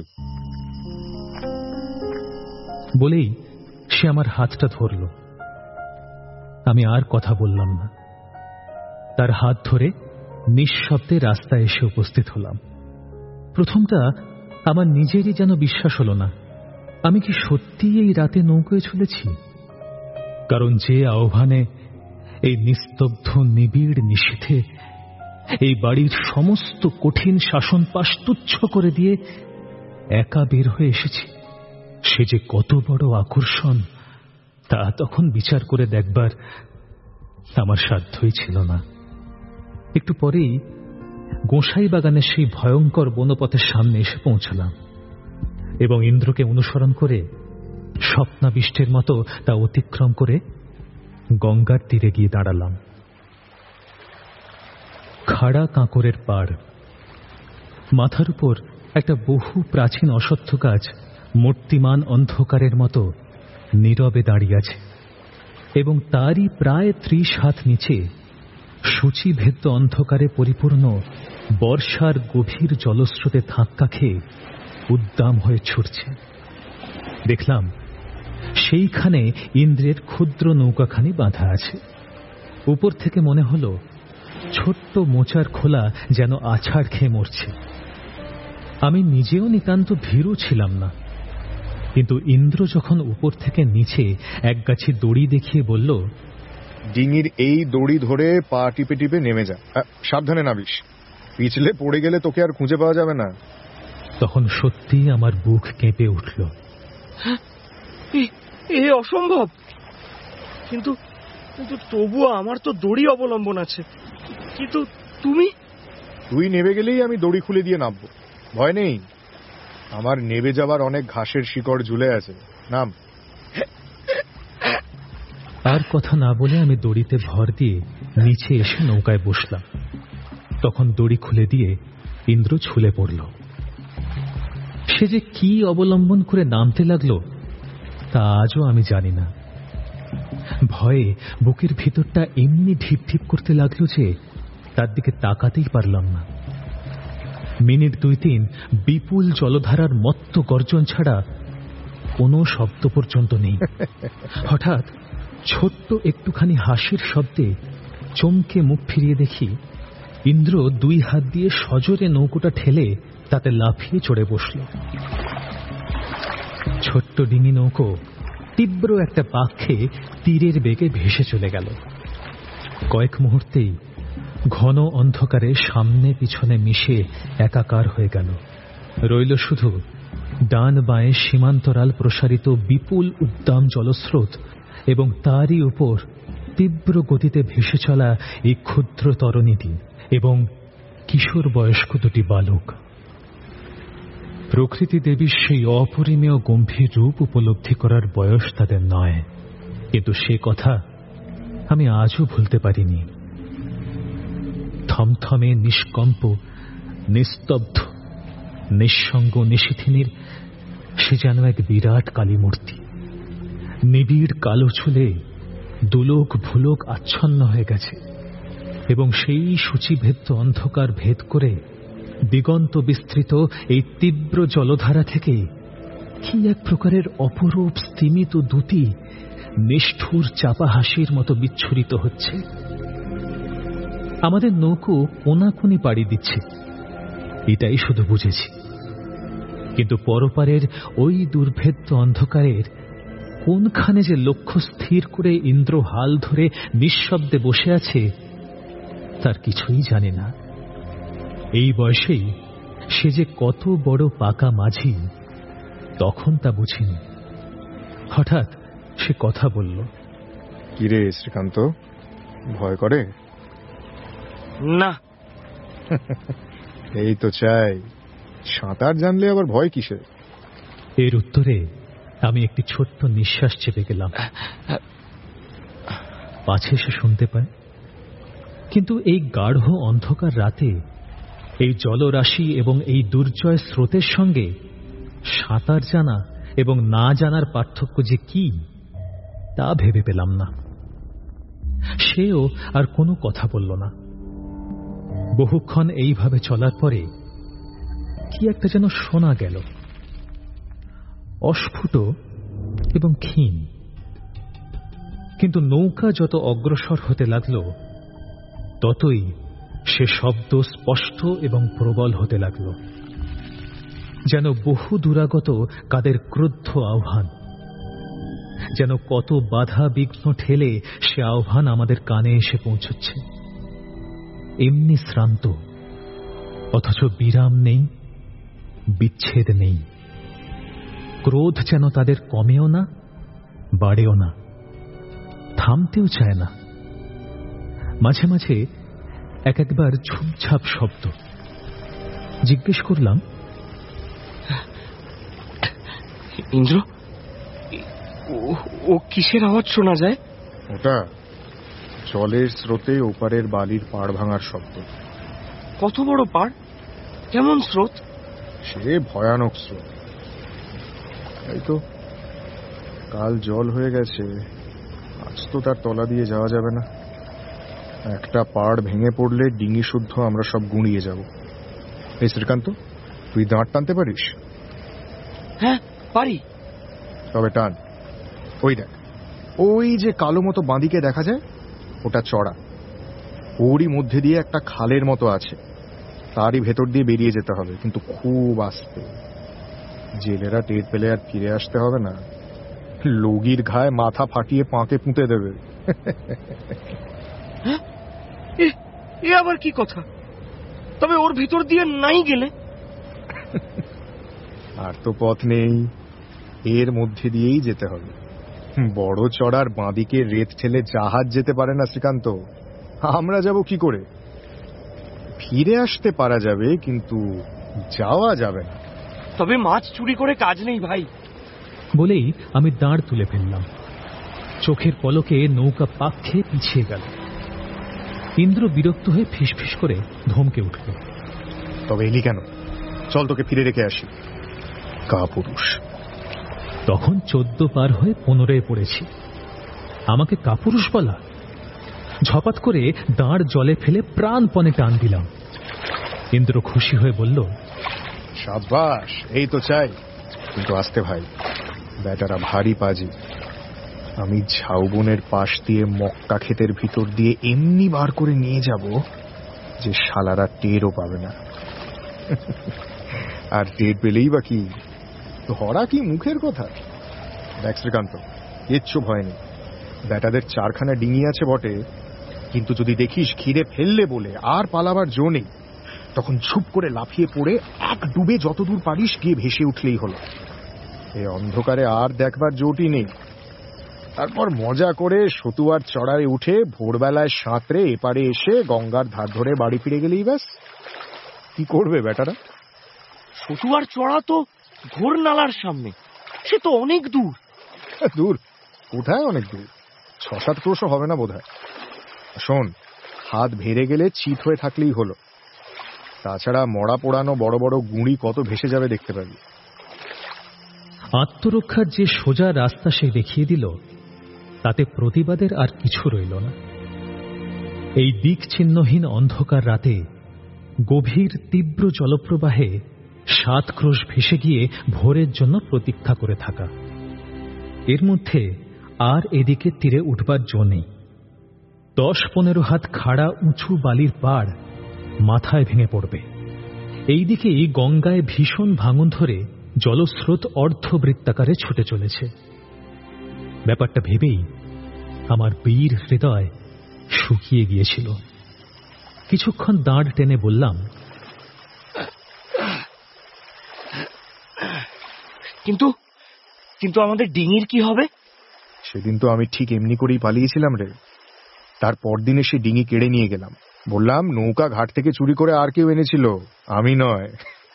বলেই সে আমার হাতটা ধরল। আমি আর কথা বললাম না। তার হাত ধরে নিঃশব্দে রাস্তায় এসে উপস্থিত হলাম। প্রথমটা আমার নিজেরই যেন বিশ্বাস হলো না, আমি কি সত্যি এই রাতে নৌকোয় চলেছি। কারণ যে আহ্বানে এই নিস্তব্ধ নিবিড় নিশীথে এই বাড়ির সমস্ত কঠিন শাসন পাশ তুচ্ছ করে দিয়ে একা বের হয়ে এসেছি, সে যে কত বড় আকর্ষণ তা তখন বিচার করে দেখবার আমার সাধ্যই ছিল না। একটু পরেই গোসাই বাগানের সেই ভয়ঙ্কর বনপথের সামনে এসে পৌঁছলাম এবং ইন্দ্রকে অনুসরণ করে স্বপ্নাবিষ্টের মতো তা অতিক্রম করে গঙ্গার তীরে গিয়ে দাঁড়ালাম। খাড়া কাঁকরের পাড়, মাথার উপর একটা বহু প্রাচীন অশ্বত্থ গাছ মূর্তিমান অন্ধকারের মতো নীরবে দাঁড়িয়ে আছে এবং তারই প্রায় ত্রিশ হাত নিচে সূচিভেদ্য অন্ধকারে পরিপূর্ণ বর্ষার গভীর জলস্রোতে ধাক্কা খেয়ে উদ্দাম হয়ে ছুটছে। দেখলাম সেইখানে ইন্দ্রের ক্ষুদ্র নৌকাখানি বাঁধা আছে। উপর থেকে মনে হলো ছোট্ট মোচার খোলা যেন আছাড় খেয়ে মরছে। আমি নিজেও নিতান্ত ভীরু ছিলাম না, কিন্তু ইন্দ্র যখন উপর থেকে নিচে একগাছি দড়ি দেখিয়ে বলল, ডিঙির এই দড়ি ধরে পা টিপে টিপে নেমে যা, সাবধানে নাবিস, পিছলে পড়ে গেলে তোকে আর খুঁজে পাওয়া যাবে না। তখন সত্যি আমার বুক কেঁপে উঠল। এ অসম্ভব। কিন্তু কিন্তু তবুও আমার তো দড়ি অবলম্বন আছে। কিন্তু তুমি তুই নেমে গেলেই আমি দড়ি খুলে দিয়ে নামবো, ভয় নেই। আমার নেমে যাবার অনেক ঘাসের শিকড় ঝুলে আছে, নাম। আর কথা না বলে আমি দড়িতে ভর দিয়ে নিচে এসে নৌকায় বসলাম। তখন দড়ি খুলে দিয়ে ইন্দ্র ঝুলে পড়ল। সে যে কি অবলম্বন করে নামতে লাগলো তা আজও আমি জানি না। ভয়ে বুকের ভিতরটা এমনি ঢিপ ঢিপ করতে লাগলো যে তার দিকে তাকাতেই পারলাম না। মিনিট দুই তিন বিপুল জলধারার মত্ত গর্জন ছাড়া কোনো শব্দ পর্যন্ত নেই। হঠাৎ ছোট্ট একটুখানি হাসির শব্দে চমকে মুখ ফিরিয়ে দেখি ইন্দ্র দুই হাত দিয়ে সজোরে নৌকোটা ঠেলে তাতে লাফিয়ে চড়ে বসল। ছোট্ট ডিঙি নৌকো তীব্র একটা পাক খেয়ে তীরের বেগে ভেসে চলে গেল। কয়েক মুহূর্তেই ঘন অন্ধকারে সামনে পিছনে মিশে একাকার হয়ে গেল। রইল শুধু ডান বাঁয়ে সীমান্তরাল প্রসারিত বিপুল উদ্দাম জলস্রোত এবং তারই উপর তীব্র গতিতে ভেসে চলা এই ক্ষুদ্র তরণীটি এবং কিশোর বয়স্ক দুটি বালক। প্রকৃতি দেবীর সেই অপরিমেয় গম্ভীর রূপ উপলব্ধি করার বয়স তাদের নয়, কিন্তু সে কথা আমি আজও ভুলতে পারিনি। থমথমে নিষ্কম্প নিস্তব্ধ নিঃসঙ্গ নিশীথিনীর সে যেন এক বিরাট কালী মূর্তি। নিবিড় কালো চুলে দুলোক ভুলোক আচ্ছন্ন হয়ে গেছে এবং সেই সূচিভেদ্য অন্ধকার ভেদ করে দিগন্ত বিস্তৃত এই তীব্র জলধারা থেকে কি এক প্রকারের অপরূপ স্তিমিত দ্যুতি নিষ্ঠুর চাপা হাসির মতো বিচ্ছুরিত হচ্ছে। আমাদের নৌকো কোনাকুনি পাড়ি দিচ্ছে, এটাই শুধু বুঝেছি। কিন্তু পরপারের ওই দুর্ভেদ্য অন্ধকারের কোনখানে যে লক্ষ্য স্থির করে ইন্দ্র হাল ধরে নিঃশব্দে বসে আছে তার কিছুই জানি না। এই বয়সেই সে যে কত বড় পাকা মাঝি তখন তা বুঝিনি। হঠাৎ সে কথা বলল। কিরে শ্রীকান্ত, ভয় করে? না। এই তো চাই, সাঁতার জানলে আবার ভয় কিসের? এর উত্তরে আমি একটি ছোট্ট নিঃশ্বাস চেপে গেলাম। পাছে সে শুনতে পায়, কিন্তু এই গাঢ় অন্ধকার রাতে এই জলরাশি এবং এই দুর্জয় স্রোতের সঙ্গে সাঁতার জানা এবং না জানার পার্থক্য যে কি তা ভেবে পেলাম না। সেও আর কোনো কথা বলল না। বহুক্ষণ এইভাবে চলার পরে কি একটা যেন শোনা গেল, অস্ফুট এবং ক্ষীণ। কিন্তু নৌকা যত অগ্রসর হতে লাগল ততই সে শব্দ স্পষ্ট এবং প্রবল হতে লাগল, যেন বহু দূরাগত কাদের ক্রুদ্ধ আহ্বান, যেন কত বাধা বিঘ্ন ঠেলে সে আহ্বান আমাদের কানে এসে পৌঁছচ্ছে। এমনি শ্রান্ত, অথচ বিরাম নেই, বিচ্ছেদ নেই। ক্রোধ যেন তাদের কমেও না, বাড়েও না, থামতেও চায় না। মাঝে মাঝে এক একবার ঝুপঝাপ শব্দ। জিজ্ঞেস করলাম, ইন্দ্র, ও কিসের আওয়াজ শোনা যায়? ওটা জলের স্রোতে ওপারের বালির পাড় ভাঙার শব্দ। কত বড় পাড়, কেমন স্রোত? সে ভয়ানক স্রোত। এই তো কাল জল হয়ে গেছে, আজ তো তার তলা দিয়ে যাওয়া যাবে না। একটা পাড় ভেঙে পড়লে ডিঙি শুদ্ধ আমরা সব গুঁড়িয়ে যাব। এই শ্রীকান্ত, তুই দাঁড় টানতে পারিস? হ্যাঁ পারি। তবে টান। ওই দেখ, ওই যে কালো মতো বাঁদিকে দেখা যায়, ওটা চড়া। ওরই মধ্যে দিয়ে একটা খালের মতো আছে, তারই ভেতর দিয়ে বেরিয়ে যেতে হবে, কিন্তু খুব আস্তে। জেলেরা টের পেলে আর ফিরে আসতে হবে না। লগির ঘায়ে মাথা ফাটিয়ে পাঁকে পুঁতে দেবে। এ আবার কি কথা? তবে ওর ভিতর দিয়ে নাই গেলে? আর তো পথ নেই, এর মধ্যে দিয়েই যেতে হবে। বড় চড়ার বাঁদিকে রেত ঠেলে জাহাজ যেতে পারে না শ্রীকান্ত। আমরা যাব কি করে? ফিরে আসতে পারা যাবে, কিন্তু যাওয়া যাবে না। তবে মাছ চুরি করে কাজ নেই ভাই। বলেই আমি দাঁড় তুলে ফেললাম। চোখের পলকে নৌকা পাক খেয়ে পিছিয়ে গেল। ইন্দ্র বিরক্ত হয়ে ফিসফিস করে ধমকে উঠল, তবে এলি কেন? চল তোকে ফিরে রেখে আসি। কাপুরুষ। তখন চোদ্দ পার হয়ে পনেরোয় পড়েছি। আমাকে কাপুরুষ বলা? ঝপাত করে দাঁড় জলে ফেলে প্রাণপণে টান দিলাম। ইন্দ্র খুশি হয়ে বলল, সাবাস, এই তো চাই। কিন্তু আসতে ভাই, বেটারা ভারী পাজি। আমি ঝাউবনের পাশ দিয়ে মক্কা ক্ষেতের ভিতর দিয়ে এমনি বার করে নিয়ে যাব যে শালারা টেরও পাবে না। আর টের পেলেই বা কি, ধরা কি মুখের কথা? দেখ শ্রীকান্ত, কিচ্ছু ভয় নেই। বেটাদের চারখানা ডিঙি আছে বটে, কিন্তু যদি দেখিস ঘিরে ফেললে বলে আর পালাবার জো নেই, তখন ঝুপ করে লাফিয়ে পড়ে এক ডুবে যতদূর পারিস গিয়ে ভেসে উঠলেই হলো। এই অন্ধকারে আর দেখবার জোটই নেই। তারপর মজা করে সতুয়ার চড়ায় উঠে ভোরবেলায় সাঁতরে এপারে এসে গঙ্গার ধার ধরে বাড়ি ফিরে গেলেই ব্যাস। কি করবে বেটারা? সতুয়ার চড়া তো ঘোর নালার সামনে, সে তো অনেক দূর। দূর কোথায়? অনেক দূর, ছ সাত ক্রোশও হবে না বোধহয়। শোন, হাত ভেড়ে গেলে চিত হয়ে থাকলেই হলো। তাছাড়া মরা পোড়ানো বড় বড় গুঁড়ি কত ভেসে যাবে দেখতে পাবি। আত্মরক্ষার যে সোজা রাস্তা সে দেখিয়ে দিল, তাতে প্রতিবাদের আর কিছু রইল না। এই দিক চিহ্নহীন অন্ধকার রাতে গভীর তীব্র জলপ্রবাহে সাত ক্রোশ ভেসে গিয়ে ভোরের জন্য প্রতীক্ষা করে থাকা। এর মধ্যে আর এদিকে তীরে উঠবার জো নেই। দশ পনেরো হাত খাড়া উঁচু বালির পাড় মাথায় ভেঙে পড়বে। এইদিকেই গঙ্গায় ভীষণ ভাঙন ধরে জলস্রোত অর্ধবৃত্তাকারে ছুটে চলেছে। ব্যাপারটা ভেবেই আমার বীর হৃদয় শুকিয়ে গিয়েছিল। কিছুক্ষণ দাঁড় টেনে বললাম, কিন্তু কিন্তু আমাদের ডিঙির কি হবে? সেদিন তো আমি ঠিক এমনি করেই পালিয়েছিলাম রে। তার পরদিন এসে ডিঙি কেড়ে নিয়ে গেলাম, বললাম নৌকা ঘাট থেকে চুরি করে আর কেউ এনেছিল, আমি নয়।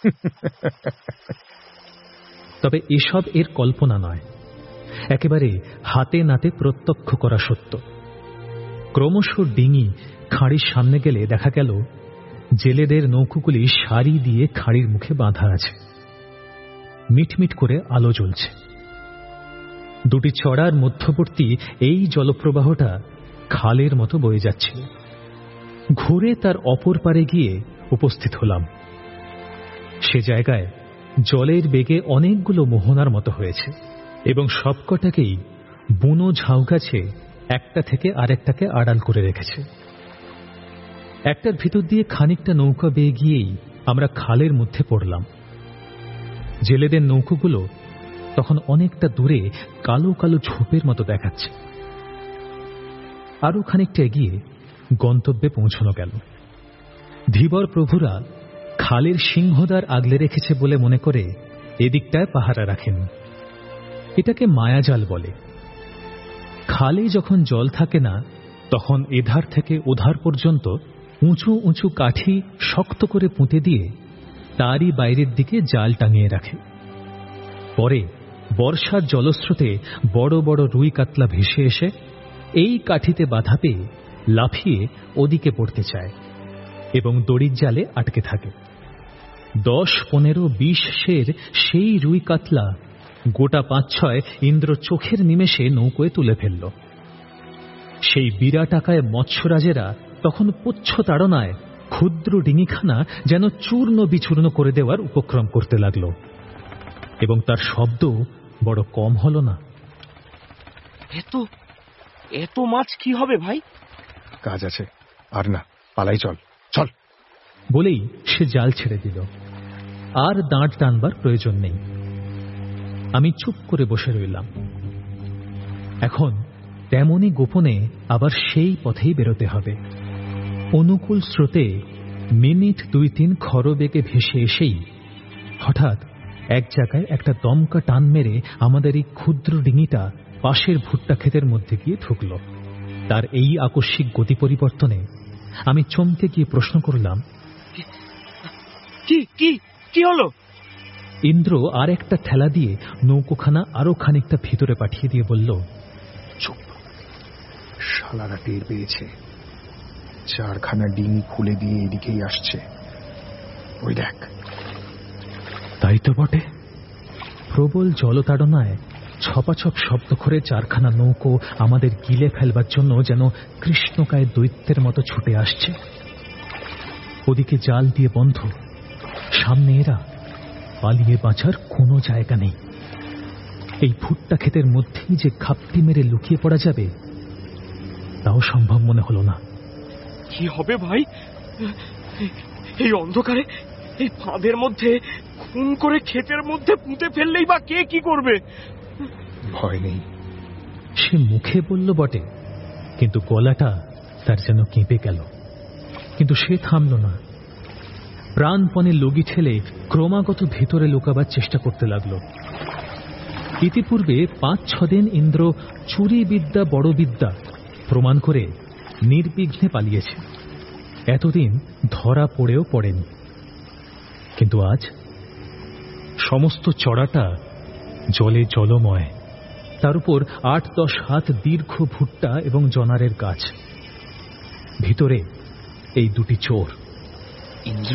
তবে এসব এর কল্পনা নয়, একেবারে হাতে নাতে প্রত্যক্ষ করা সত্য। ক্রমশ ডিঙি খাঁড়ির সামনে গেলে দেখা গেল জেলেদের নৌকোগুলি সারি দিয়ে খাঁড়ির মুখে বাঁধা আছে। মিটমিট করে আলো জ্বলছে। দুটি চড়ার মধ্যবর্তী এই জলপ্রবাহটা খালের মতো বয়ে যাচ্ছে। ঘুরে তার অপর পারে গিয়ে উপস্থিত হলাম। সে জায়গায় জলের বেগে অনেকগুলো মোহনার মতো হয়েছে এবং সবকটাকেই বুনো ঝাউ গাছে একটা থেকে আরেকটাকে আড়াল করে রেখেছে। একটার ভিতর দিয়ে খানিকটা নৌকা বেয়ে গিয়েই আমরা খালের মধ্যে পড়লাম। জেলেদের নৌকোগুলো তখন অনেকটা দূরে কালো কালো ঝোপের মতো দেখাচ্ছে। আরো খানিকটা এগিয়ে গন্তব্যে পৌঁছানো গেল। ধীবর প্রভুরা খালের সিংহদ্বার আগলে রেখেছে বলে মনে করে এদিকটায় পাহারা রাখেন। এটাকে মায়াজাল বলে। খালে যখন জল থাকে না তখন এধার থেকে ওধার পর্যন্ত উঁচু উঁচু কাঠি শক্ত করে পুঁতে দিয়ে তারই বাইরের দিকে জাল টাঙিয়ে রাখে। পরে বর্ষার জলস্রোতে বড় বড় রুই কাতলা ভেসে এসে এই কাঠিতে বাধা পেয়ে লাফিয়ে ওদিকে পড়তে চায় এবং দড়ির জালে আটকে থাকে। দশ পনেরো বিশ সের সেই রুই কাতলা গোটা পাঁচ ছয় ইন্দ্র চোখের নিমেষে নৌকোয় তুলে ফেলল। সেই বিরাটাকায় মৎস্যরাজেরা তখন পুচ্ছ তাড়নায় ক্ষুদ্র ডিঙিখানা যেন চূর্ণ বিচূর্ণ করে দেওয়ার উপক্রম করতে লাগল, এবং তার শব্দ বড় কম হল না। এত এত মাছ কি হবে ভাই? কাজ আছে, আর না, পালাই, চল চল বলেই সে জাল ছেড়ে দিল। আর দাঁড় টানবার প্রয়োজন নেই। আমি চুপ করে বসে রইলাম। এখন তেমনি গোপনে আবার সেই পথেই বেরোতে হবে। অনুকূল স্রোতে মিনিট দুই তিন খরবেগে ভেসে এসেই হঠাৎ এক জায়গায় একটা দমকা টান মেরে আমাদের এই ক্ষুদ্র ডিঙিটা পাশের ভুট্টা ক্ষেতের মধ্যে গিয়ে ঢুকল। তার এই আকস্মিক গতি পরিবর্তনে আমি চমকে গিয়ে প্রশ্ন করলাম, কি কি কি হলো? ইন্দ্র আর একটা ঠেলা দিয়ে নৌকোখানা আরো খানিকটা ভিতরে পাঠিয়ে দিয়ে বলল, চুপ, শালারা টের পেয়েছে। চারখানা ডিঙি খুলে দিয়ে এদিকেই আসছে, ওই দেখ। তাই তো বটে। প্রবল জলতাড়নায় ছপাছপ শব্দ করে চারখানা নৌকো আমাদের গিলে ফেলবার জন্য যেন কৃষ্ণকায় দৈত্যের মতো ছুটে আসছে। ওদিকে জাল দিয়ে বন্ধ, সামনে এরা, পালিয়ে বাঁচার কোনো জায়গা নেই। এই ভুট্টা ক্ষেতের মধ্যেই যে ঘাপটি মেরে লুকিয়ে পড়া যাবে তাও সম্ভব মনে হলো না। কি হবে ভাই? এই অন্ধকারে, এই ফাঁদের মধ্যে খুন করে ক্ষেতের মধ্যে পুঁতে ফেললেই বা কে কি করবে? ভয় নেই। সে মুখে বলল বটে, কিন্তু গলাটা তার যেন কেঁপে গেল। কিন্তু সে থামল না। প্রাণপণে লগি ঠেলে ক্রমাগত ভেতরে লুকাবার চেষ্টা করতে লাগলো। ইতিপূর্বে পাঁচ ছদিন ইন্দ্র চুরি বিদ্যা বড় বিদ্যা প্রমাণ করে নির্বিঘ্নে পালিয়েছে। এতদিন ধরা পড়েও পড়েনি। কিন্তু আজ সমস্ত চড়াটা জলে জলময়, তার উপর আট দশ হাত দীর্ঘ ভুট্টা এবং জনারের গাছ, ভিতরে এই দুটি চোর। ইন্দ্র,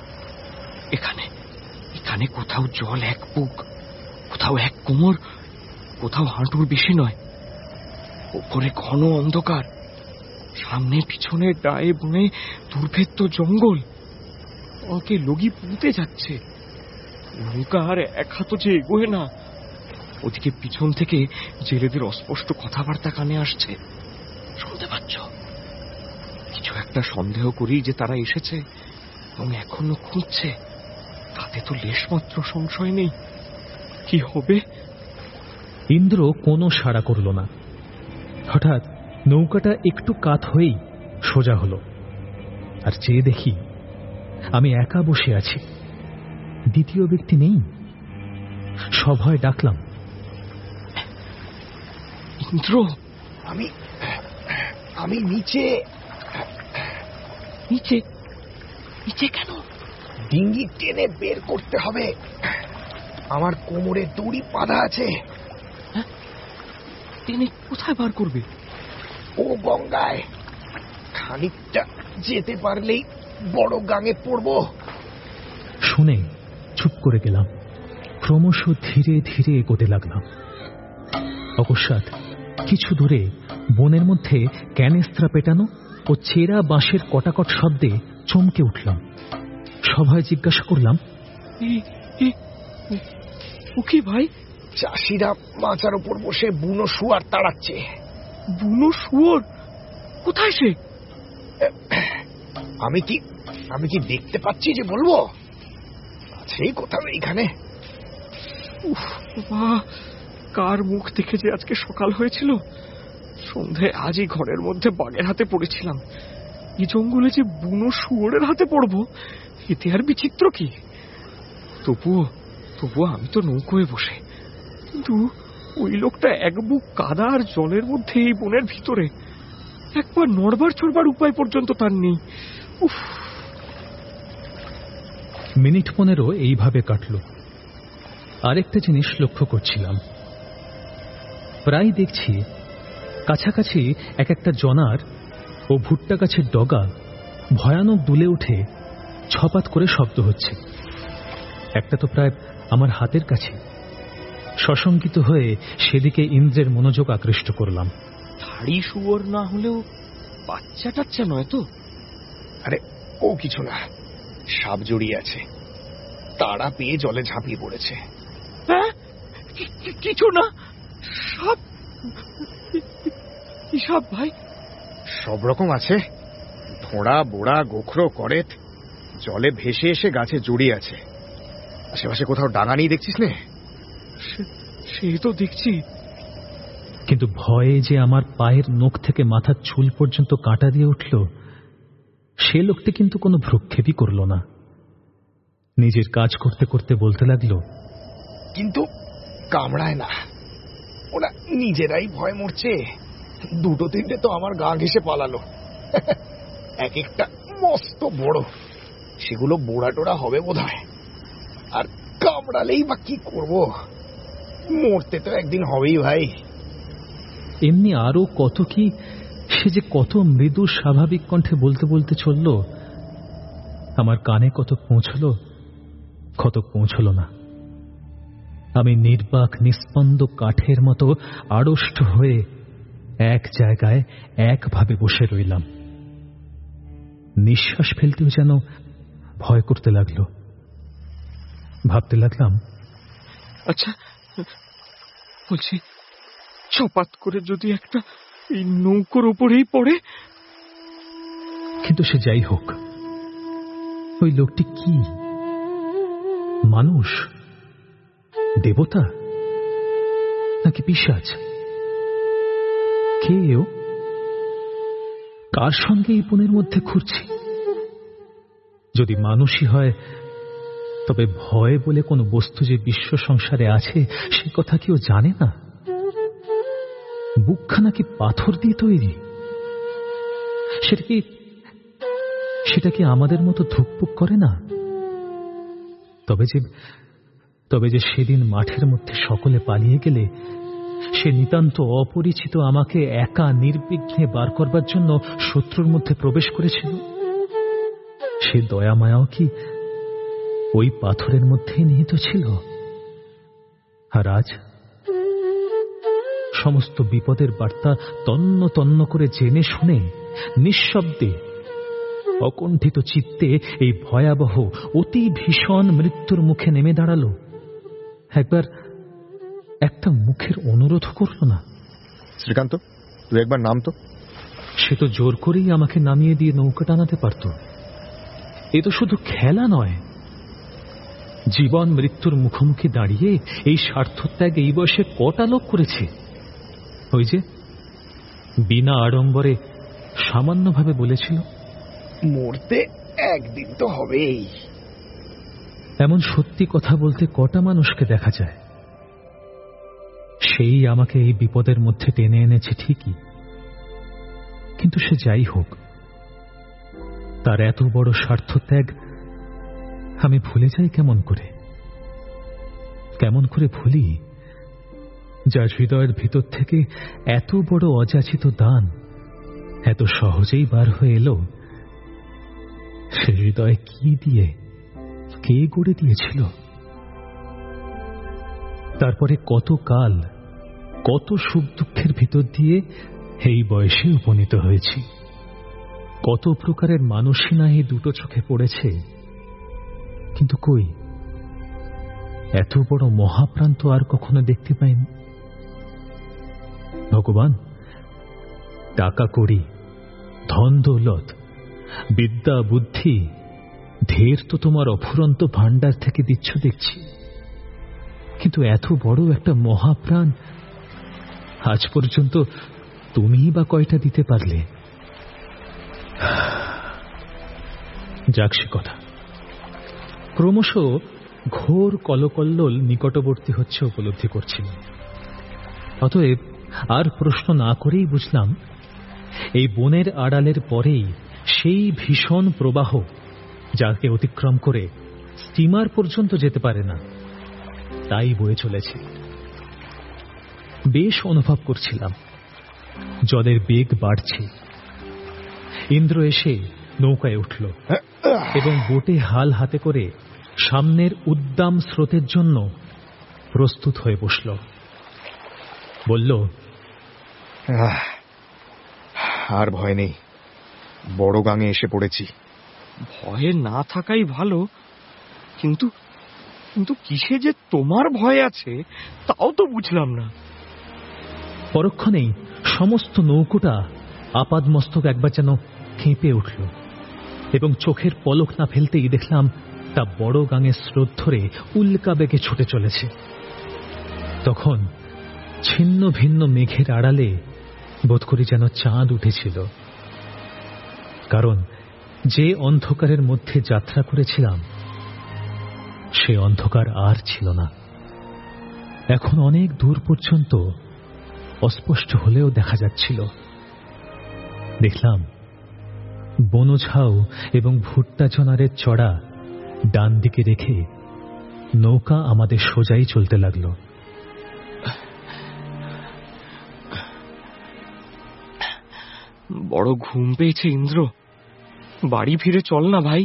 এখানে এখানে কোথাও জল এক বুক, কোথাও এক কোমর, কোথাও হাঁটুর বেশি নয়। ওপরে ঘন অন্ধকার, সামনে পিছনে ডায়ে বনে দুর্ভেদ্য জঙ্গল। ওকে লগি পুঁতে যাচ্ছে, নৌকা আর এক হাতও যে এগোয় না। ওদিকে পিছন থেকে জেলেদের অস্পষ্ট কথাবার্তা কানে আসছে, শুনতে পাচ্ছ? কিছু একটা সন্দেহ করি যে তারা এসেছে এবং এখনো খুঁজছে, তাতে তো লেশমাত্র সংশয় নেই। কি হবে? ইন্দ্র কোনো সাড়া করল না। হঠাৎ নৌকাটা একটু কাত হয়েই সোজা হলো, আর চেয়ে দেখি আমি একা বসে আছি, দ্বিতীয় ব্যক্তি নেই। সভয় ডাকলাম, ইন্দ্র, আমি আমি নিচে নিচে নিচে কেন? ডিঙ্গি টেনে বের করতে হবে। আমার কোমরে দড়ি বাঁধা আছে। টেনে কোথায় বার করবে? ও গঙ্গায়। খানিকটা যেতে পারলেই বড় গাঙে পড়বো। শুনে চুপ করে গেলাম। ক্রমশ ধীরে ধীরে এগোতে লাগলাম। অকস্মাৎ কিছু দূরে বনের মধ্যে ক্যানেস্ত্রা পেটানো ও চেরা বাঁশের কটাকট শব্দে চমকে উঠলাম। সবাই জিজ্ঞাসা করলাম, ও কি ভাই? চাষিরা মাচার উপর বসে বুনো শুয়ার তাড়াচ্ছে। বুনো শুয়োর? কোথায় সে? আমি কি আমি কি দেখতে পাচ্ছি যে বলবো? আছেই কোথাও এইখানে। উফ বাবা, কার মুখ দেখে যে আজকে সকাল হয়েছিল। সন্ধে আজই ঘরের মধ্যে বাঘের হাতে পড়েছিলাম। এই জঙ্গলে যে বুনো শুয়োরের হাতে পড়বো, এতে আর বিচিত্র কি? তবুও তবুও আমি তো নৌকোয় বসে, কিন্তু ওই লোকটা এক বুক কাদা আর জলের মধ্যে এই বনের ভিতরে। একবার নড়বার চড়বার উপায় পর্যন্ত তার নেই। উফ। মিনিট পনেরো এইভাবে কাটল। আরেকটা জিনিস লক্ষ্য করছিলাম, প্রায় দেখছি কাছাকাছি এক একটা জনার ও ভুট্টা গাছের ডগা ভয়ানক দুলে উঠে ছপাত করে শব্দ হচ্ছে। একটা তো প্রায় আমার হাতের কাছে। সশঙ্কিত হয়ে সেদিকে ইন্দ্রের মনোযোগ আকৃষ্ট করলাম। ধাড়ি শুয়োর না হলেও বাচ্চা টাচ্চা নয় তো? আরে ও কিছু না, সাপ জড়িয়ে আছে, তাড়া পেয়ে জলে ঝাঁপিয়ে পড়েছে। হ্যাঁ, কিছু না, সাপ? কি সাপ ভাই? সব রকম আছে, ধোঁড়া বোড়া গোখরো করেত, জলে ভেসে এসে গাছে জড়িয়ে আছে। আশেপাশে কোথাও ডাঙা নেই দেখছিস নে? সে তো দেখছি, কিন্তু ভয়ে যে আমার পায়ের নখ থেকে মাথার চুল পর্যন্ত কাঁটা দিয়ে উঠল, সে লোকটি কিন্তু কোনো ভ্রুক্ষেপই করল না। নিজের কাজ করতে করতে বলতে লাগলো, কিন্তু কামড়ায় না, ওরা নিজেরাই ভয় মরছে। দুটো তিনটে তো আমার গা ঘেঁষে পালালো। এক একটা মস্ত বড়, সেগুলো বোড়া টোড়া হবে বোধ হয়। আর কামড়ালেই বা কি করব, মরতে তো একদিন হবেই ভাই। এমনি আরো কত কি সে যে কত মৃদু স্বাভাবিক কণ্ঠে বলতে বলতে চলল, আমার কানে কত পৌঁছল, কত পৌঁছল না। আমি নির্বাক নিস্পন্দ কাঠের মতো আড়ষ্ট হয়ে এক জায়গায় একভাবে বসে রইলাম। নিঃশ্বাস ফেলতেও যেন ভয় করতে লাগলো। ভাবতে লাগলাম, আচ্ছা বলছি, ছপাত করে যদি একটা এই নৌকোর উপরেই পড়ে। কিন্তু সে যাই হোক, ওই লোকটি কি মানুষ, দেবতা নাকি পিশাচ? কে ও? কার সঙ্গে এই বনের মধ্যে ঘুরছি? যদি মানুষই হয়, তবে ভয় বলে কোনো বস্তু যে বিশ্ব সংসারে আছে সে কথা কেউ জানে না? বুকখানা কি পাথর দিয়ে তৈরি? সেটা কি সেটা কি আমাদের মতো ধুকপুক করে না? তবে যে তবে যে সেদিন মাঠের মধ্যে সকলে পালিয়ে গেলে সে নিতান্ত অপরিচিত আমাকে একা নির্বিঘ্নে বার করবার জন্য শত্রুর মধ্যে প্রবেশ করেছিল, সে দয়া মায়াও কি ওই পাথরের মধ্যেই নিহিত ছিল? আর আজ সমস্ত বিপদের বার্তা তন্ন তন্ন করে জেনে শুনে নিঃশব্দে অকণ্ঠিত চিত্তে এই ভয়াবহ অতি ভীষণ মৃত্যুর মুখে নেমে দাঁড়ালো, একবার একটা মুখের অনুরোধ করল না। শ্রীকান্ত, তুই একবার নাম তো। সে তো জোর করেই আমাকে নামিয়ে দিয়ে নৌকা টানাতে পারত। এ তো শুধু খেলা নয়, জীবন মৃত্যুর মুখোমুখি দাঁড়িয়ে এই স্বার্থত্যাগ এই বয়সে কটা লোক করেছে? ওই যে বিনা আড়ম্বরে সামান্যভাবে বলেছিল, মরতে একদিন তো হবেই। এমন সত্যি কথা বলতে কটা মানুষকে দেখা যায়? সে সেই আমাকে এই বিপদের মধ্যে টেনে এনেছে ঠিকই, কিন্তু সে যাই হোক, তার এত বড় স্বার্থত্যাগ আমি ভুলে যাই কেমন করে? কেমন করে ভুলি যার হৃদয়ের ভিতর থেকে এত বড় অযাচিত দান এত সহজেই বার হয়ে এলো? সে হৃদয় কি দিয়ে, কে গড়ে দিয়েছিল? তারপরে কত কাল, কত সুখ দুঃখের ভিতর দিয়ে এই বয়সে উপনীত হয়েছি। কত প্রকারের মানুষই না এই দুটো চোখে পড়েছে, কিন্তু কই, এত বড় মহাপ্রাণ তো আর কখনো দেখতে পাইনি। ভগবান, টাকা কড়ি, ধন দৌলত, বিদ্যা বুদ্ধি, ঢের তো তোমার অফুরন্ত ভাণ্ডার থেকে দিচ্ছ দেখছি, কিন্তু এত বড় একটা মহাপ্রাণ আজ পর্যন্ত তুমিই বা কয়টা দিতে পারলে? যাক সে কথা, ক্রমশ ঘোর কলকল্লোল নিকটবর্তী হচ্ছে উপলব্ধি করছিলাম। অতএব আর প্রশ্ন না করেই বুঝলাম, এই বনের আড়ালের পরেই সেই ভীষণ প্রবাহ যাকে অতিক্রম করে স্টিমার পর্যন্ত যেতে পারে না, তাই বয়ে চলেছে। বেশ অনুভব করছিলাম জলের বেগ বাড়ছে। ইন্দ্র এসে নৌকায় উঠল এবং বোটে হাল হাতে করে সামনের উদ্দাম স্রোতের জন্য প্রস্তুত হয়ে বসল। বলল, আর ভয় নেই, বড় গাঙে এসে পড়েছি। ভয়ে না থাকাই ভালো, কিন্তু কিন্তু কিসে যে তোমার ভয় আছে তাও তো বুঝলাম না। পরক্ষণেই সমস্ত নৌকোটা আপাদমস্তক একবার যেন কেঁপে উঠল এবং চোখের পলক না ফেলতেই দেখলাম তা বড় গাঙের স্রোত ধরে উল্কা বেগে ছুটে চলেছে। তখন ছিন্ন ভিন্ন মেঘের আড়ালে বোধ করি যেন চাঁদ উঠেছিল, কারণ যে অন্ধকারের মধ্যে যাত্রা করেছিলাম সে অন্ধকার আর ছিল না। এখন অনেক দূর পর্যন্ত অস্পষ্ট হলেও দেখা যাচ্ছিল। দেখলাম বনঝাউ এবং ভুট্টা জনারের চড়া ডান দিকে রেখে নৌকা আমাদের সোজাই চলতে লাগল। বড় ঘুম পেয়েছে ইন্দ্র, বাড়ি ফিরে চল না ভাই।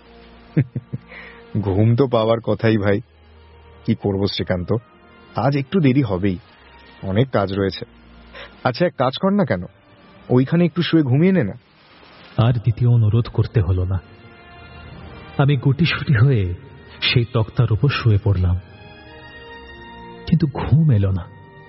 ঘুম তো পাওয়ার কথাই ভাই, কি করব শ্রীকান্ত, আজ একটু দেরি হবেই, অনেক কাজ রয়েছে। আচ্ছা এক কাজ কর না কেন, ওইখানে একটু শুয়ে ঘুমিয়ে নে না। আর দ্বিতীয় অনুরোধ করতে হলো না। আমি গুটিসুটি হয়ে সেই তক্তার উপর শুয়ে পড়লাম, কিন্তু ঘুম এলো না।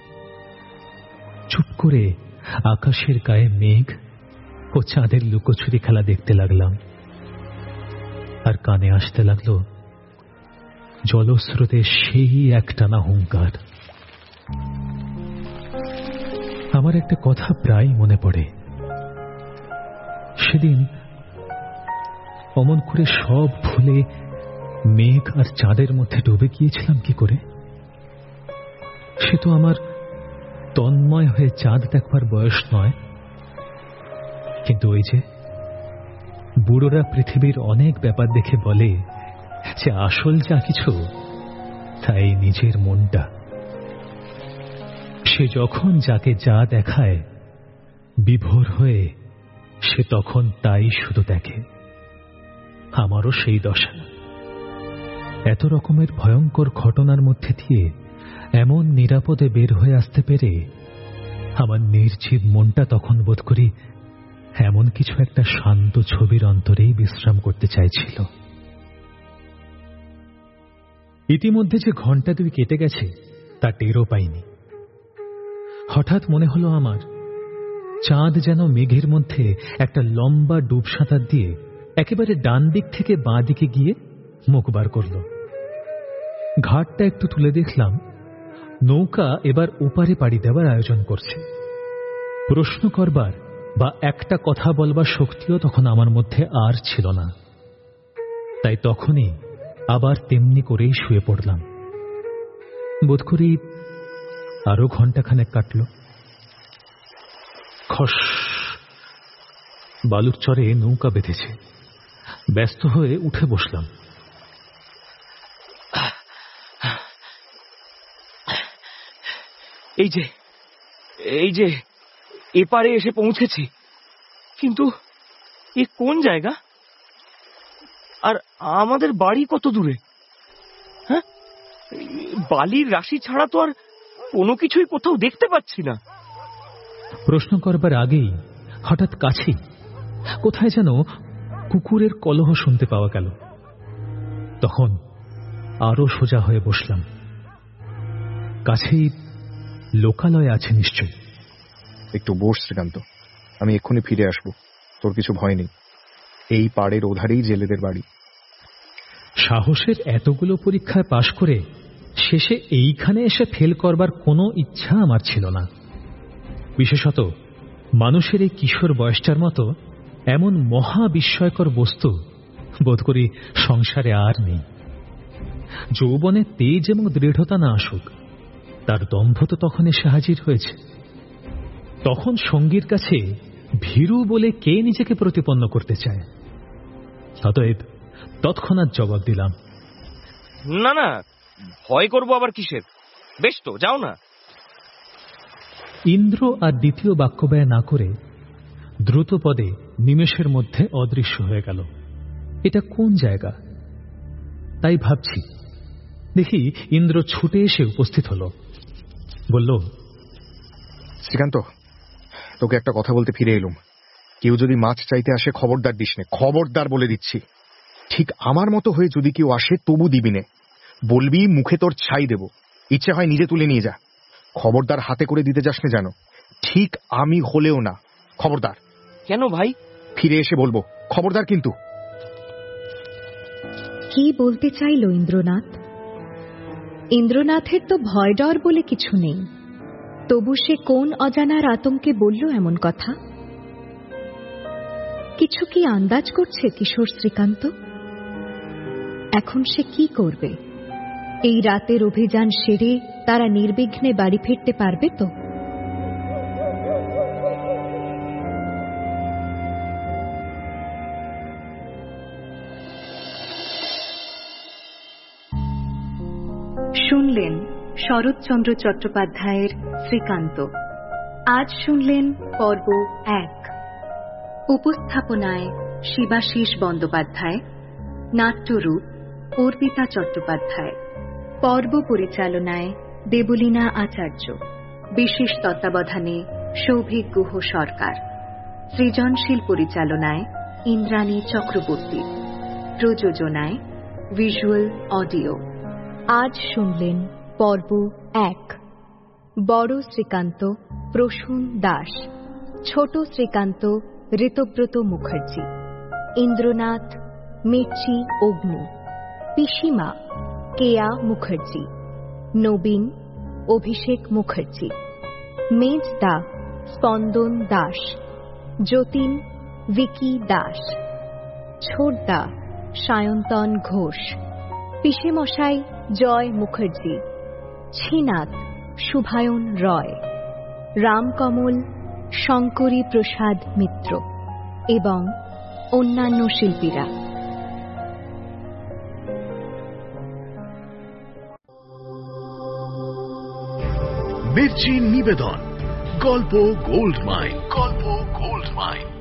চুপ করে আকাশের গায়ে মেঘ ও চাঁদের লুকোচুরি খেলা দেখতে লাগলাম, আর কানে আসতে লাগলো জলস্রোতের সেই একটানা হুঙ্কার। আমার একটা কথা প্রায় মনে পড়ে। সেদিন অমন করে সব ভুলে মেঘ আর চাঁদের মধ্যে ডুবে গিয়েছিলাম কি করে? সে তো আমার তন্ময় হয়ে চাঁদ দেখবার বয়স নয়, কিন্তু ওই যে বুড়োরা পৃথিবীর অনেক ব্যাপার দেখে বলে যে আসল যা কিছু তাই নিজের মনটা। সে যখন যাকে যা দেখায় বিভোর হয়ে সে তখন তাই শুধু দেখে। আমারও সেই দশা। এত রকমের ভয়ঙ্কর ঘটনার মধ্যে দিয়ে এমন নিরাপদে বের হয়ে আসতে পেরে আমার নির্জীব মনটা তখন বোধ করি এমন কিছু একটা শান্ত ছবির অন্তরেই বিশ্রাম করতে চাইছিল। ইতিমধ্যে যে ঘন্টা দুই কেটে গেছে তা টেরও পাইনি। হঠাৎ মনে হলো আমার চাঁদ যেন মেঘের মধ্যে একটা লম্বা ডুব সাঁতার দিয়ে একেবারে ডান দিক থেকে বাঁ দিকে গিয়ে মুখ বার করল। ঘাটটা একটু তুলে দেখলাম নৌকা এবার ওপারে পাড়ি দেওয়ার আয়োজন করছে। প্রশ্ন করবার বা একটা কথা বলবার শক্তিও তখন আমার মধ্যে আর ছিল না। তাই তখনই আবার তেমনি করেই শুয়ে পড়লাম। বোধ করি আরো ঘন্টাখানেক কাটল। খস, বালুর চরে নৌকা বেঁধেছে। ব্যস্ত হয়ে উঠে বসলাম। এই যে এই যে এপারে এসে পৌঁছেছি, কিন্তু এ কোন জায়গা? আর আমাদের বাড়ি কত দূরে? হ্যাঁ, বালির রাশি ছাড়া তো আর কোনো কিছুই কোথাও দেখতে পাচ্ছি না। প্রশ্ন করবার আগেই হঠাৎ কাছে কোথায় যেন কুকুরের কলহ শুনতে পাওয়া গেল। তখন আরো সোজা হয়ে বসলাম। কাছেই লোকালয় আছে নিশ্চয়। একটু বস শ্রীকান্ত, আমি এক্ষুনি ফিরে আসবো, তোর কিছু ভয় নেই। এই পাড়ের ওধারেই জেলেদের বাড়ি। সাহসের এতগুলো পরীক্ষায় পাশ করে শেষে এইখানে এসে ফেল করবার কোনো ইচ্ছা আমার ছিল না। বিশেষত মানুষের এই কিশোর বয়সটার মতো এমন মহা বিস্ময়কর বস্তু বোধ করি সংসারে আর নেই। যৌবনে তেজ এবং দৃঢ়তা না আসুক, তার দম্ভ তো তখন এসে হাজির হয়েছে। তখন সঙ্গীর কাছে ভীরু বলে কে নিজেকে প্রতিপন্ন করতে চায়? অতএব তৎক্ষণাৎ জবাব দিলাম, না না, ভয় করবো আবার কিসের? বেশ তো, যাও না। ইন্দ্র আর দ্বিতীয় বাক্য ব্যয় না করে দ্রুত পদে নিমেষের মধ্যে অদৃশ্য হয়ে গেল। এটা কোন জায়গা তাই ভাবছি, দেখি ইন্দ্র ছুটে এসে উপস্থিত হল। বলল, শ্রীকান্ত, তোকে একটা কথা বলতে ফিরে এলুম। কেউ যদি মাছ চাইতে আসে খবরদার দিস নে, খবরদার বলে দিচ্ছি। ঠিক আমার মতো হয়ে যদি কেউ আসে তবু দিবি নে, বলবি মুখে তোর ছাই দেব, ইচ্ছে হয় নিজে তুলে নিয়ে যা। খবরদার হাতে করে দিতে যাস না যেন, ঠিক আমি হলেও না, খবরদার। কেন ভাই? ফিরে এসে বলবো, খবরদার কিন্তু। কি বলতে চাইল ইন্দ্রনাথ? ইন্দ্রনাথের তো ভয় ডর বলে কিছু নেই, তবু সে কোন অজানার আতঙ্কে বলল এমন কথা? কিছু কি আন্দাজ করছে কিশোর শ্রীকান্ত? এখন সে কি করবে? এই রাতের অভিযান সেরে তারা নির্বিঘ্নে বাড়ি ফিরতে পারবে তো? শুনলেন শরৎচন্দ্র চট্টোপাধ্যায়ের শ্রীকান্ত। আজ শুনলেন পর্ব এক। উপস্থাপনায় শিবাশিস বন্দ্যোপাধ্যায়, নাট্যরূপ অর্পিতা চট্টোপাধ্যায়, পর্ব পরিচালনায় দেবলীনা আচার্য, বিশেষ তত্ত্বাবধানে সৌভিক গুহ সরকার, সৃজনশীল পরিচালনায় ইন্দ্রাণী চক্রবর্তী, প্রযোজনায় ভিজুয়াল অডিও। আজ শুনলেন পর্ব এক। বড় শ্রীকান্ত প্রসূন দাস, ছোট শ্রীকান্ত ঋতব্রত মুখার্জি, ইন্দ্রনাথ মির্চি অগ্নি, পিসিমা কেয়া মুখার্জি, নবীন অভিষেক মুখার্জি, মেজদা স্পন্দন দাস, যতীন ভিকি দাস, ছোটদা সায়ন্তন ঘোষ, পিসেমশাই জয় মুখার্জি, ছিনাত শুভায়ন রয়, রামকমল শঙ্করী প্রসাদ মিত্র এবং অন্যান্য শিল্পীরা। মির্চি নিবেদন, গল্প গোল্ড মাইন, গল্প গোল্ড মাইন।